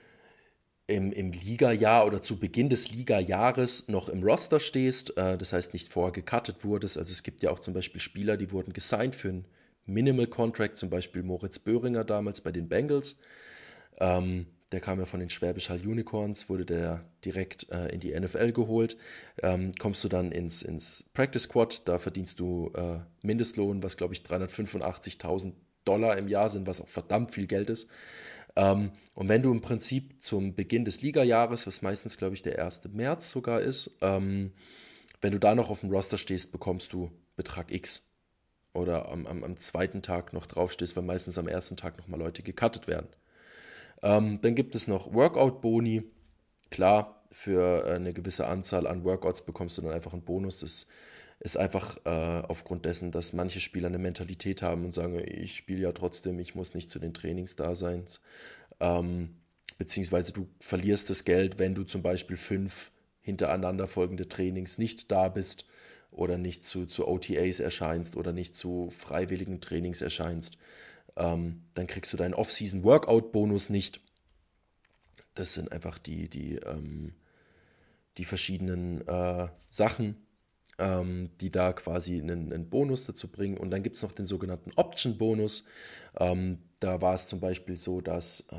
im, im Liga-Jahr oder zu Beginn des Liga-Jahres noch im Roster stehst, äh, das heißt nicht vorher gecuttet wurdest. Also es gibt ja auch zum Beispiel Spieler, die wurden gesigned für einen Minimal Contract, zum Beispiel Moritz Böhringer damals bei den Bengals. Ähm, der kam ja von den Schwäbisch Hall Unicorns, wurde der direkt äh, in die N F L geholt. Ähm, kommst du dann ins, ins Practice Squad, da verdienst du äh, Mindestlohn, was glaube ich dreihundertfünfundachtzigtausend Dollar im Jahr sind, was auch verdammt viel Geld ist. Ähm, und wenn du im Prinzip zum Beginn des Ligajahres, was meistens glaube ich der erste März sogar ist, ähm, wenn du da noch auf dem Roster stehst, bekommst du Betrag X. Oder am, am, am zweiten Tag noch draufstehst, weil meistens am ersten Tag nochmal Leute gecuttet werden. Ähm, dann gibt es noch Workout-Boni. Klar, für eine gewisse Anzahl an Workouts bekommst du dann einfach einen Bonus. Das ist einfach äh, aufgrund dessen, dass manche Spieler eine Mentalität haben und sagen, ich spiele ja trotzdem, ich muss nicht zu den Trainings da sein. Ähm, beziehungsweise du verlierst das Geld, wenn du zum Beispiel fünf hintereinander folgende Trainings nicht da bist oder nicht zu, zu O T As erscheinst oder nicht zu freiwilligen Trainings erscheinst, ähm, dann kriegst du deinen Off-Season-Workout-Bonus nicht. Das sind einfach die, die, ähm, die verschiedenen äh, Sachen, ähm, die da quasi einen, einen Bonus dazu bringen. Und dann gibt es noch den sogenannten Option-Bonus. Ähm, da war es zum Beispiel so, dass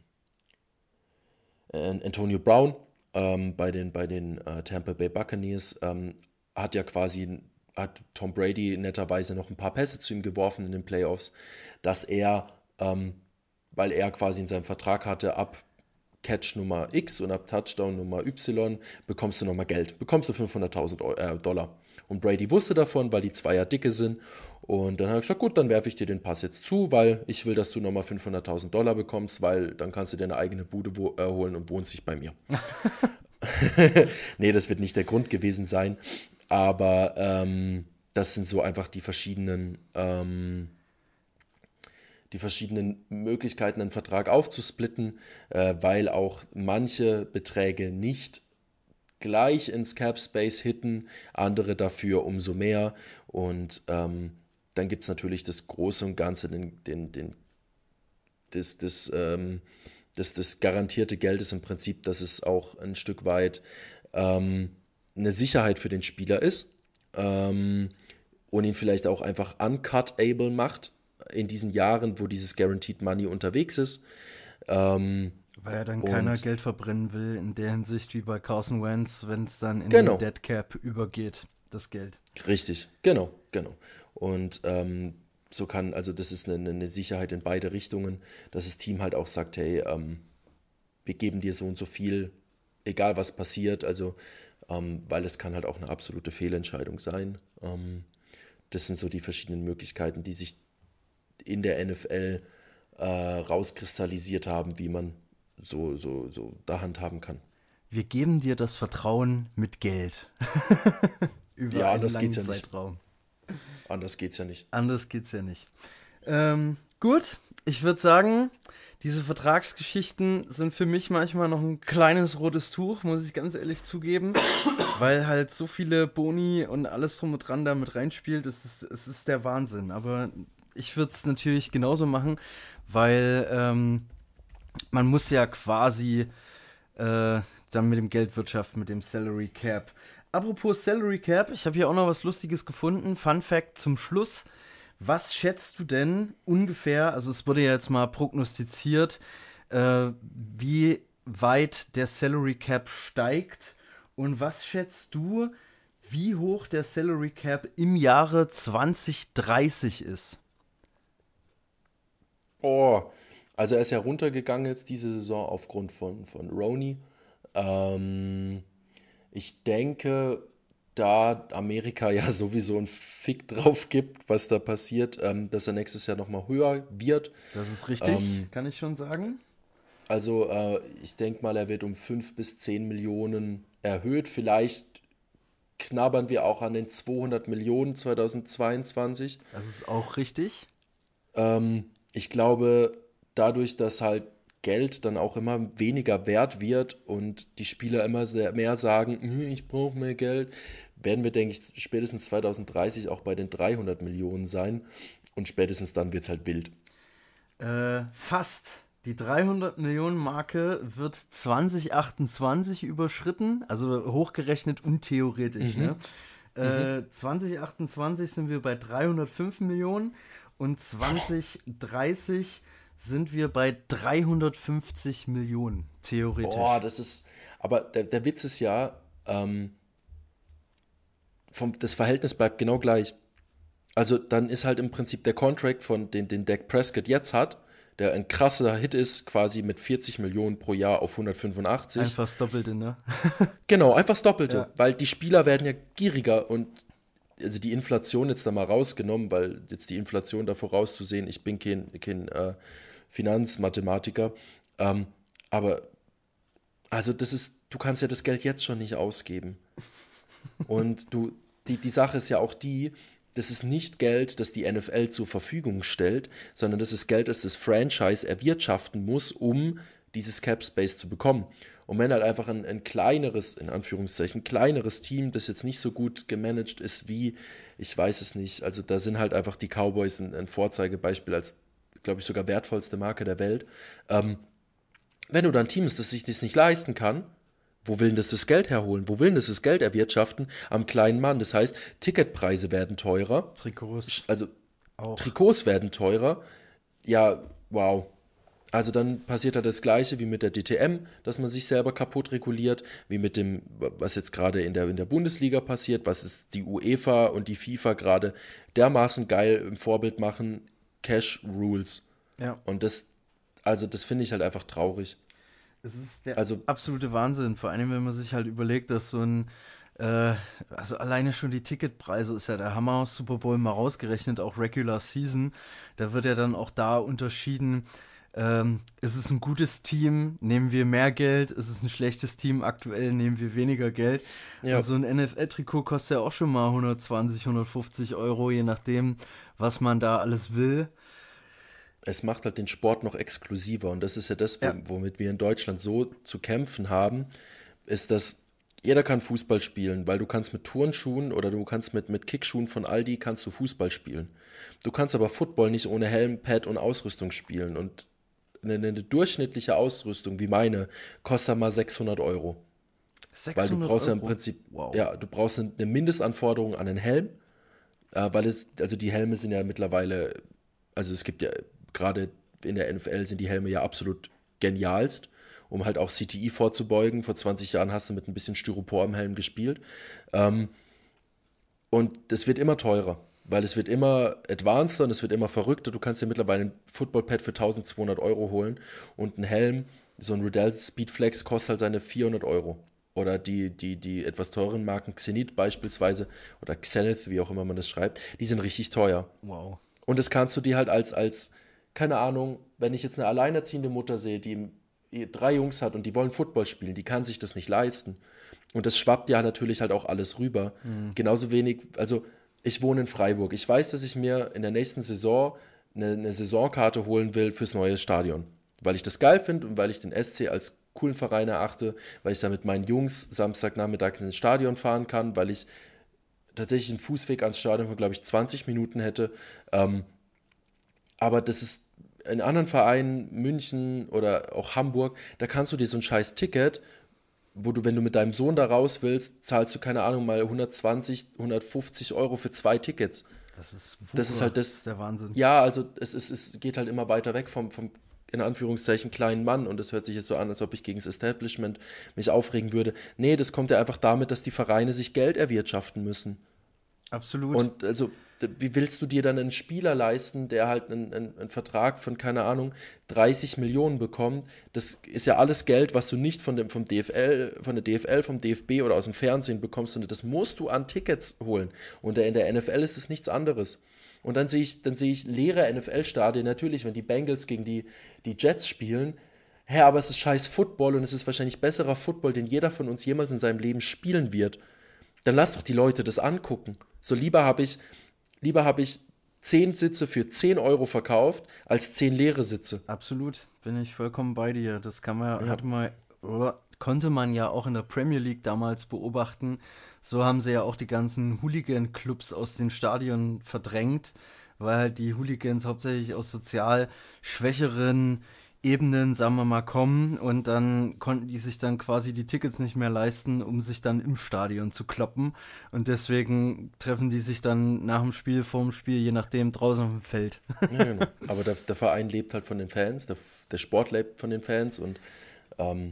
ähm, Antonio Brown ähm, bei den, bei den äh, Tampa Bay Buccaneers ähm, hat ja quasi, hat Tom Brady netterweise noch ein paar Pässe zu ihm geworfen in den Playoffs, dass er, ähm, weil er quasi in seinem Vertrag hatte, ab Catch Nummer X und ab Touchdown Nummer Y bekommst du nochmal Geld, bekommst du fünfhunderttausend Dollar. Und Brady wusste davon, weil die zwei ja dicke sind. Und dann habe ich gesagt, gut, dann werfe ich dir den Pass jetzt zu, weil ich will, dass du nochmal fünfhunderttausend Dollar bekommst, weil dann kannst du dir eine eigene Bude wo, äh, holen und wohnst dich bei mir. Nee, das wird nicht der Grund gewesen sein. Aber ähm, das sind so einfach die verschiedenen, ähm, die verschiedenen Möglichkeiten, einen Vertrag aufzusplitten, äh, weil auch manche Beträge nicht gleich ins Cap Space hitten, andere dafür umso mehr. Und ähm, dann gibt es natürlich das Große und Ganze, den, den, den, das, das, ähm, das, das garantierte Geld ist im Prinzip, dass es auch ein Stück weit ähm, eine Sicherheit für den Spieler ist ähm, und ihn vielleicht auch einfach uncut-able macht in diesen Jahren, wo dieses Guaranteed Money unterwegs ist. Ähm, Weil ja dann keiner Geld verbrennen will, in der Hinsicht wie bei Carson Wentz, wenn es dann in genau. den Dead Cap übergeht, das Geld. Richtig, genau, genau. Und ähm, so kann, also das ist eine, eine Sicherheit in beide Richtungen, dass das Team halt auch sagt, hey, ähm, wir geben dir so und so viel, egal was passiert, also ähm, weil es kann halt auch eine absolute Fehlentscheidung sein. Ähm, das sind so die verschiedenen Möglichkeiten, die sich in der N F L äh, rauskristallisiert haben, wie man so, so, so da handhaben kann. Wir geben dir das Vertrauen mit Geld. Über ja, einen anders langen geht's ja Zeitraum. nicht. Anders geht's ja nicht. Anders geht's ja nicht. Ähm, gut, ich würde sagen, diese Vertragsgeschichten sind für mich manchmal noch ein kleines rotes Tuch, muss ich ganz ehrlich zugeben, weil halt so viele Boni und alles drum und dran da mit reinspielt. Es ist, es ist der Wahnsinn. Aber ich würde es natürlich genauso machen, weil ähm, man muss ja quasi äh, dann mit dem Geld wirtschaften, mit dem Salary Cap. Apropos Salary Cap, ich habe hier auch noch was Lustiges gefunden. Fun Fact zum Schluss. Was schätzt du denn ungefähr, also es wurde ja jetzt mal prognostiziert, äh, wie weit der Salary Cap steigt und was schätzt du, wie hoch der Salary Cap im Jahre zwanzig dreißig ist? Oh, also er ist ja runtergegangen jetzt diese Saison aufgrund von, von Roney. Ähm, ich denke, da Amerika ja sowieso einen Fick drauf gibt, was da passiert, ähm, dass er nächstes Jahr nochmal höher wird. Das ist richtig, ähm, kann ich schon sagen. Also äh, ich denke mal, er wird um fünf bis zehn Millionen erhöht. Vielleicht knabbern wir auch an den zweihundert Millionen zweitausendzweiundzwanzig. Das ist auch richtig. Ähm, ich glaube, dadurch, dass halt Geld dann auch immer weniger wert wird und die Spieler immer sehr, mehr sagen, ich brauche mehr Geld, werden wir, denke ich, spätestens zweitausenddreißig auch bei den dreihundert Millionen sein und spätestens dann wird es halt wild. Äh, fast. Die dreihundert Millionen Marke wird zwanzig achtundzwanzig überschritten, also hochgerechnet und theoretisch. Mhm. Ne? Äh, mhm. zwanzig achtundzwanzig sind wir bei dreihundertfünf Millionen und zwanzig dreißig sind wir bei dreihundertfünfzig Millionen, theoretisch. Boah, das ist, aber der, der Witz ist ja, ähm, vom, das Verhältnis bleibt genau gleich. Also dann ist halt im Prinzip der Contract, von den, den Dak Prescott jetzt hat, der ein krasser Hit ist, quasi mit vierzig Millionen pro Jahr auf hundertfünfundachtzig. Einfach das Doppelte, ne? Genau, einfach das Doppelte, ja. Weil die Spieler werden ja gieriger und also die Inflation jetzt da mal rausgenommen, weil jetzt die Inflation da vorauszusehen, ich bin kein, kein äh, Finanzmathematiker, ähm, aber also das ist, du kannst ja das Geld jetzt schon nicht ausgeben. Und du, die, die Sache ist ja auch die, das ist nicht Geld, das die N F L zur Verfügung stellt, sondern das ist Geld, das das Franchise erwirtschaften muss, um dieses Cap Space zu bekommen. Und wenn halt einfach ein, ein kleineres, in Anführungszeichen, kleineres Team, das jetzt nicht so gut gemanagt ist wie, ich weiß es nicht, also da sind halt einfach die Cowboys ein, ein Vorzeigebeispiel als, glaube ich, sogar wertvollste Marke der Welt. Ähm, wenn du da ein Team hast, das sich das nicht leisten kann, Wo will denn das das Geld herholen? Wo will denn das das Geld erwirtschaften? Am kleinen Mann. Das heißt, Ticketpreise werden teurer. Trikots. Also auch. Trikots werden teurer. Ja, wow. Also dann passiert da das Gleiche wie mit der D T M, dass man sich selber kaputt reguliert, wie mit dem, was jetzt gerade in der, in der Bundesliga passiert, was ist die UEFA und die FIFA gerade dermaßen geil im Vorbild machen, Cash Rules. Ja. Und das, also das finde ich halt einfach traurig. Es ist der Also- absolute Wahnsinn, vor allem wenn man sich halt überlegt, dass so ein, äh, also alleine schon die Ticketpreise ist ja der Hammer, Super Bowl mal rausgerechnet, auch Regular Season, da wird ja dann auch da unterschieden, ähm, ist es ein gutes Team, nehmen wir mehr Geld, ist es ein schlechtes Team, aktuell nehmen wir weniger Geld. Ja. Und so ein N F L-Trikot kostet ja auch schon mal hundertzwanzig, hundertfünfzig Euro, je nachdem, was man da alles will. Es macht halt den Sport noch exklusiver und das ist ja das, wo, Ja. womit wir in Deutschland so zu kämpfen haben, ist, dass jeder kann Fußball spielen, weil du kannst mit Turnschuhen oder du kannst mit, mit Kickschuhen von Aldi kannst du Fußball spielen. Du kannst aber Football nicht ohne Helm, Pad und Ausrüstung spielen und eine, eine durchschnittliche Ausrüstung wie meine kostet mal sechshundert Euro. Weil du brauchst ja im Euro? Prinzip, Wow. ja, du brauchst eine Mindestanforderung an den Helm, äh, weil es, also die Helme sind ja mittlerweile, also es gibt ja, gerade in der N F L sind die Helme ja absolut genialst, um halt auch C T I vorzubeugen. Vor zwanzig Jahren hast du mit ein bisschen Styropor im Helm gespielt. Ähm, und das wird immer teurer, weil es wird immer advanceder und es wird immer verrückter. Du kannst dir mittlerweile ein Footballpad für eintausendzweihundert Euro holen und ein Helm, so ein Riddell Speedflex kostet halt seine vierhundert Euro. Oder die, die, die etwas teuren Marken Xenith beispielsweise oder Xenith, wie auch immer man das schreibt, die sind richtig teuer. Wow. Und das kannst du dir halt als, als, keine Ahnung, wenn ich jetzt eine alleinerziehende Mutter sehe, die drei Jungs hat und die wollen Football spielen, die kann sich das nicht leisten. Und das schwappt ja natürlich halt auch alles rüber. Mhm. Genauso wenig, also ich wohne in Freiburg. Ich weiß, dass ich mir in der nächsten Saison eine, eine Saisonkarte holen will fürs neue Stadion. Weil ich das geil finde und weil ich den S C als coolen Verein erachte, weil ich da mit meinen Jungs Samstagnachmittags ins Stadion fahren kann, weil ich tatsächlich einen Fußweg ans Stadion von, glaube ich, zwanzig Minuten hätte. Ähm, aber das ist in anderen Vereinen, München oder auch Hamburg, da kannst du dir so ein scheiß Ticket, wo du, wenn du mit deinem Sohn da raus willst, zahlst du, keine Ahnung, mal hundertzwanzig, hundertfünfzig Euro für zwei Tickets. Das ist, das ist halt das, das ist der Wahnsinn. Ja, also es, ist, es geht halt immer weiter weg vom, vom, in Anführungszeichen, kleinen Mann und es hört sich jetzt so an, als ob ich gegen das Establishment mich aufregen würde. Nee, das kommt ja einfach damit, dass die Vereine sich Geld erwirtschaften müssen. Absolut. Und also, wie willst du dir dann einen Spieler leisten, der halt einen, einen, einen Vertrag von, keine Ahnung, dreißig Millionen bekommt? Das ist ja alles Geld, was du nicht von dem, vom D F L, von der D F L, vom D F B oder aus dem Fernsehen bekommst, sondern das musst du an Tickets holen. Und in der N F L ist es nichts anderes. Und dann sehe ich, dann sehe ich leere N F L-Stadien, natürlich, wenn die Bengals gegen die, die Jets spielen. Hä, aber es ist scheiß Football und es ist wahrscheinlich besserer Football, den jeder von uns jemals in seinem Leben spielen wird. Dann lass doch die Leute das angucken. So lieber habe ich, lieber habe ich zehn Sitze für zehn Euro verkauft, als zehn leere Sitze. Absolut, bin ich vollkommen bei dir. Das kann man, Ja. hat man, konnte man ja auch in der Premier League damals beobachten. So haben sie ja auch die ganzen Hooligan-Clubs aus den Stadien verdrängt, weil halt die Hooligans hauptsächlich aus sozial schwächeren Ebenen, sagen wir mal, kommen und dann konnten die sich dann quasi die Tickets nicht mehr leisten, um sich dann im Stadion zu kloppen und deswegen treffen die sich dann nach dem Spiel, vor dem Spiel, je nachdem, draußen auf dem Feld. Ja, genau. Aber der, der Verein lebt halt von den Fans, der, der Sport lebt von den Fans und ähm,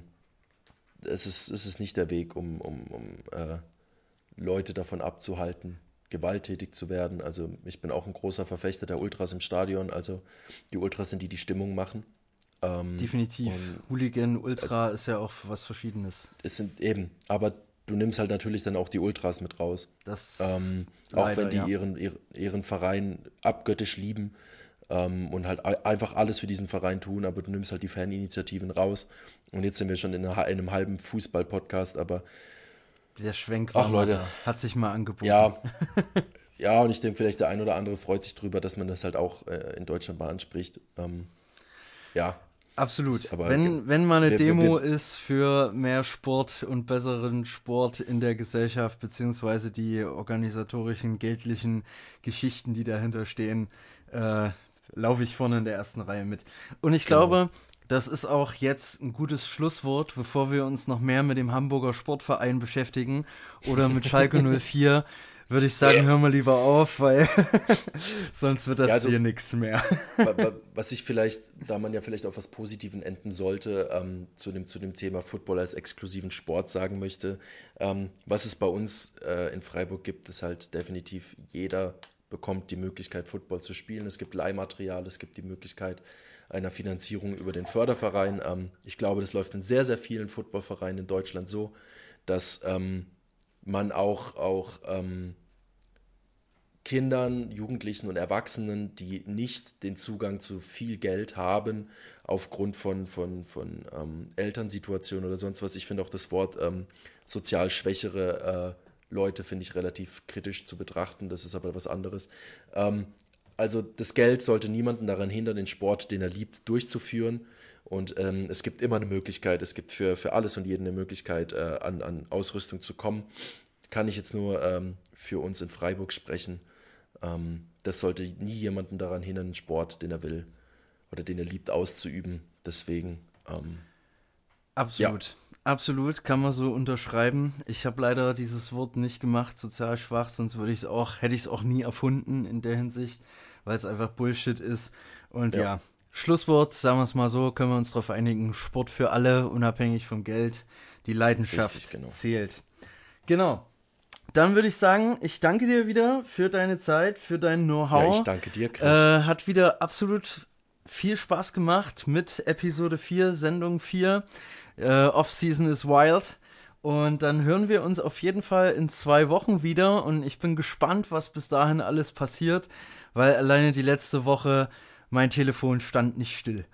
es, ist, es ist nicht der Weg, um, um, um äh, Leute davon abzuhalten, gewalttätig zu werden. Also ich bin auch ein großer Verfechter der Ultras im Stadion, also die Ultras sind die, die Stimmung machen. Ähm, Definitiv. Hooligan, Ultra ist ja auch was Verschiedenes. Es sind eben, aber du nimmst halt natürlich dann auch die Ultras mit raus. Das ähm, leider, auch wenn die ja. ihren, ihren, ihren Verein abgöttisch lieben ähm, und halt a- einfach alles für diesen Verein tun, aber du nimmst halt die Faninitiativen raus. Und jetzt sind wir schon in, einer, in einem halben Fußball-Podcast, aber Der Schwenk Ach, war Leute. mal da. Hat sich mal angeboten. ja, ja, und ich denke, vielleicht der ein oder andere freut sich drüber, dass man das halt auch äh, in Deutschland mal anspricht. Ähm, ja, Absolut. Aber wenn, wenn mal eine wir- wir- Demo wir- ist für mehr Sport und besseren Sport in der Gesellschaft, beziehungsweise die organisatorischen, geldlichen Geschichten, die dahinter stehen, äh, laufe ich vorne in der ersten Reihe mit. Und ich Genau. glaube, das ist auch jetzt ein gutes Schlusswort, bevor wir uns noch mehr mit dem Hamburger Sportverein beschäftigen oder mit Schalke null vier. Würde ich sagen, hör mal lieber auf, weil sonst wird das ja, also, hier nichts mehr. Was ich vielleicht, da man ja vielleicht auf was Positiven enden sollte, ähm, zu, dem, zu dem Thema Football als exklusiven Sport sagen möchte, ähm, was es bei uns äh, in Freiburg gibt, ist halt definitiv, jeder bekommt die Möglichkeit, Football zu spielen. Es gibt Leihmaterial, es gibt die Möglichkeit einer Finanzierung über den Förderverein. Ähm, ich glaube, das läuft in sehr, sehr vielen Footballvereinen in Deutschland so, dass ähm, man auch, auch ähm, Kindern, Jugendlichen und Erwachsenen, die nicht den Zugang zu viel Geld haben, aufgrund von, von, von ähm, Elternsituationen oder sonst was. Ich finde auch das Wort ähm, sozial schwächere äh, Leute finde ich relativ kritisch zu betrachten, das ist aber was anderes. Ähm, also das Geld sollte niemanden daran hindern, den Sport, den er liebt, durchzuführen. Und ähm, es gibt immer eine Möglichkeit, es gibt für, für alles und jeden eine Möglichkeit, äh, an, an Ausrüstung zu kommen. Kann ich jetzt nur ähm, für uns in Freiburg sprechen. Ähm, das sollte nie jemanden daran hindern, den Sport, den er will oder den er liebt, auszuüben. Deswegen. Ähm, absolut, ja. absolut, kann man so unterschreiben. Ich habe leider dieses Wort nicht gemacht, sozial schwach, sonst würde ich es auch, hätte ich es auch nie erfunden in der Hinsicht, weil es einfach Bullshit ist. Und ja, ja Schlusswort, sagen wir es mal so, können wir uns darauf einigen: Sport für alle, unabhängig vom Geld. Die Leidenschaft Richtig, genau. zählt. Genau. Dann würde ich sagen, ich danke dir wieder für deine Zeit, für dein Know-how. Ja, ich danke dir, Chris. Äh, hat wieder absolut viel Spaß gemacht mit Episode vier, Sendung vier. Äh, Off-Season is wild. Und dann hören wir uns auf jeden Fall in zwei Wochen wieder. Und ich bin gespannt, was bis dahin alles passiert, weil alleine die letzte Woche mein Telefon stand nicht still.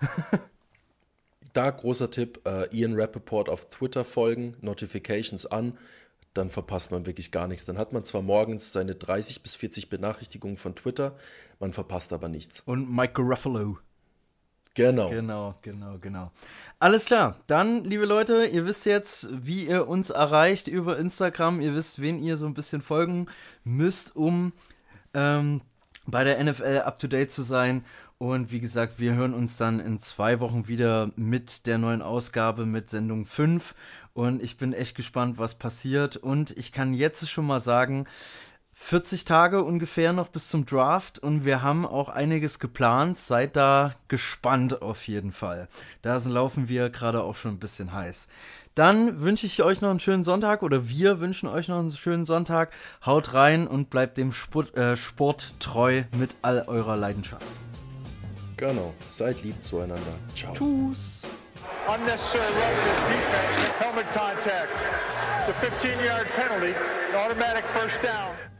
Da großer Tipp, äh, Ian Rappaport auf Twitter folgen, Notifications an. Dann verpasst man wirklich gar nichts. Dann hat man zwar morgens seine dreißig bis vierzig Benachrichtigungen von Twitter, man verpasst aber nichts. Und Mike Garofalo. Genau. Genau, genau, genau. Alles klar. Dann, liebe Leute, ihr wisst jetzt, wie ihr uns erreicht über Instagram. Ihr wisst, wen ihr so ein bisschen folgen müsst, um ähm, bei der N F L up-to-date zu sein. Und wie gesagt, wir hören uns dann in zwei Wochen wieder mit der neuen Ausgabe, mit Sendung fünf. Und ich bin echt gespannt, was passiert. Und ich kann jetzt schon mal sagen, vierzig Tage ungefähr noch bis zum Draft. Und wir haben auch einiges geplant. Seid da gespannt auf jeden Fall. Da laufen wir gerade auch schon ein bisschen heiß. Dann wünsche ich euch noch einen schönen Sonntag, oder wir wünschen euch noch einen schönen Sonntag. Haut rein und bleibt dem Sport, äh, Sport treu mit all eurer Leidenschaft. Genau, seid lieb zueinander. Ciao. Tschüss. Unnecessary roughness defense, helmet contact. It's a fifteen-yard penalty, an automatic first down.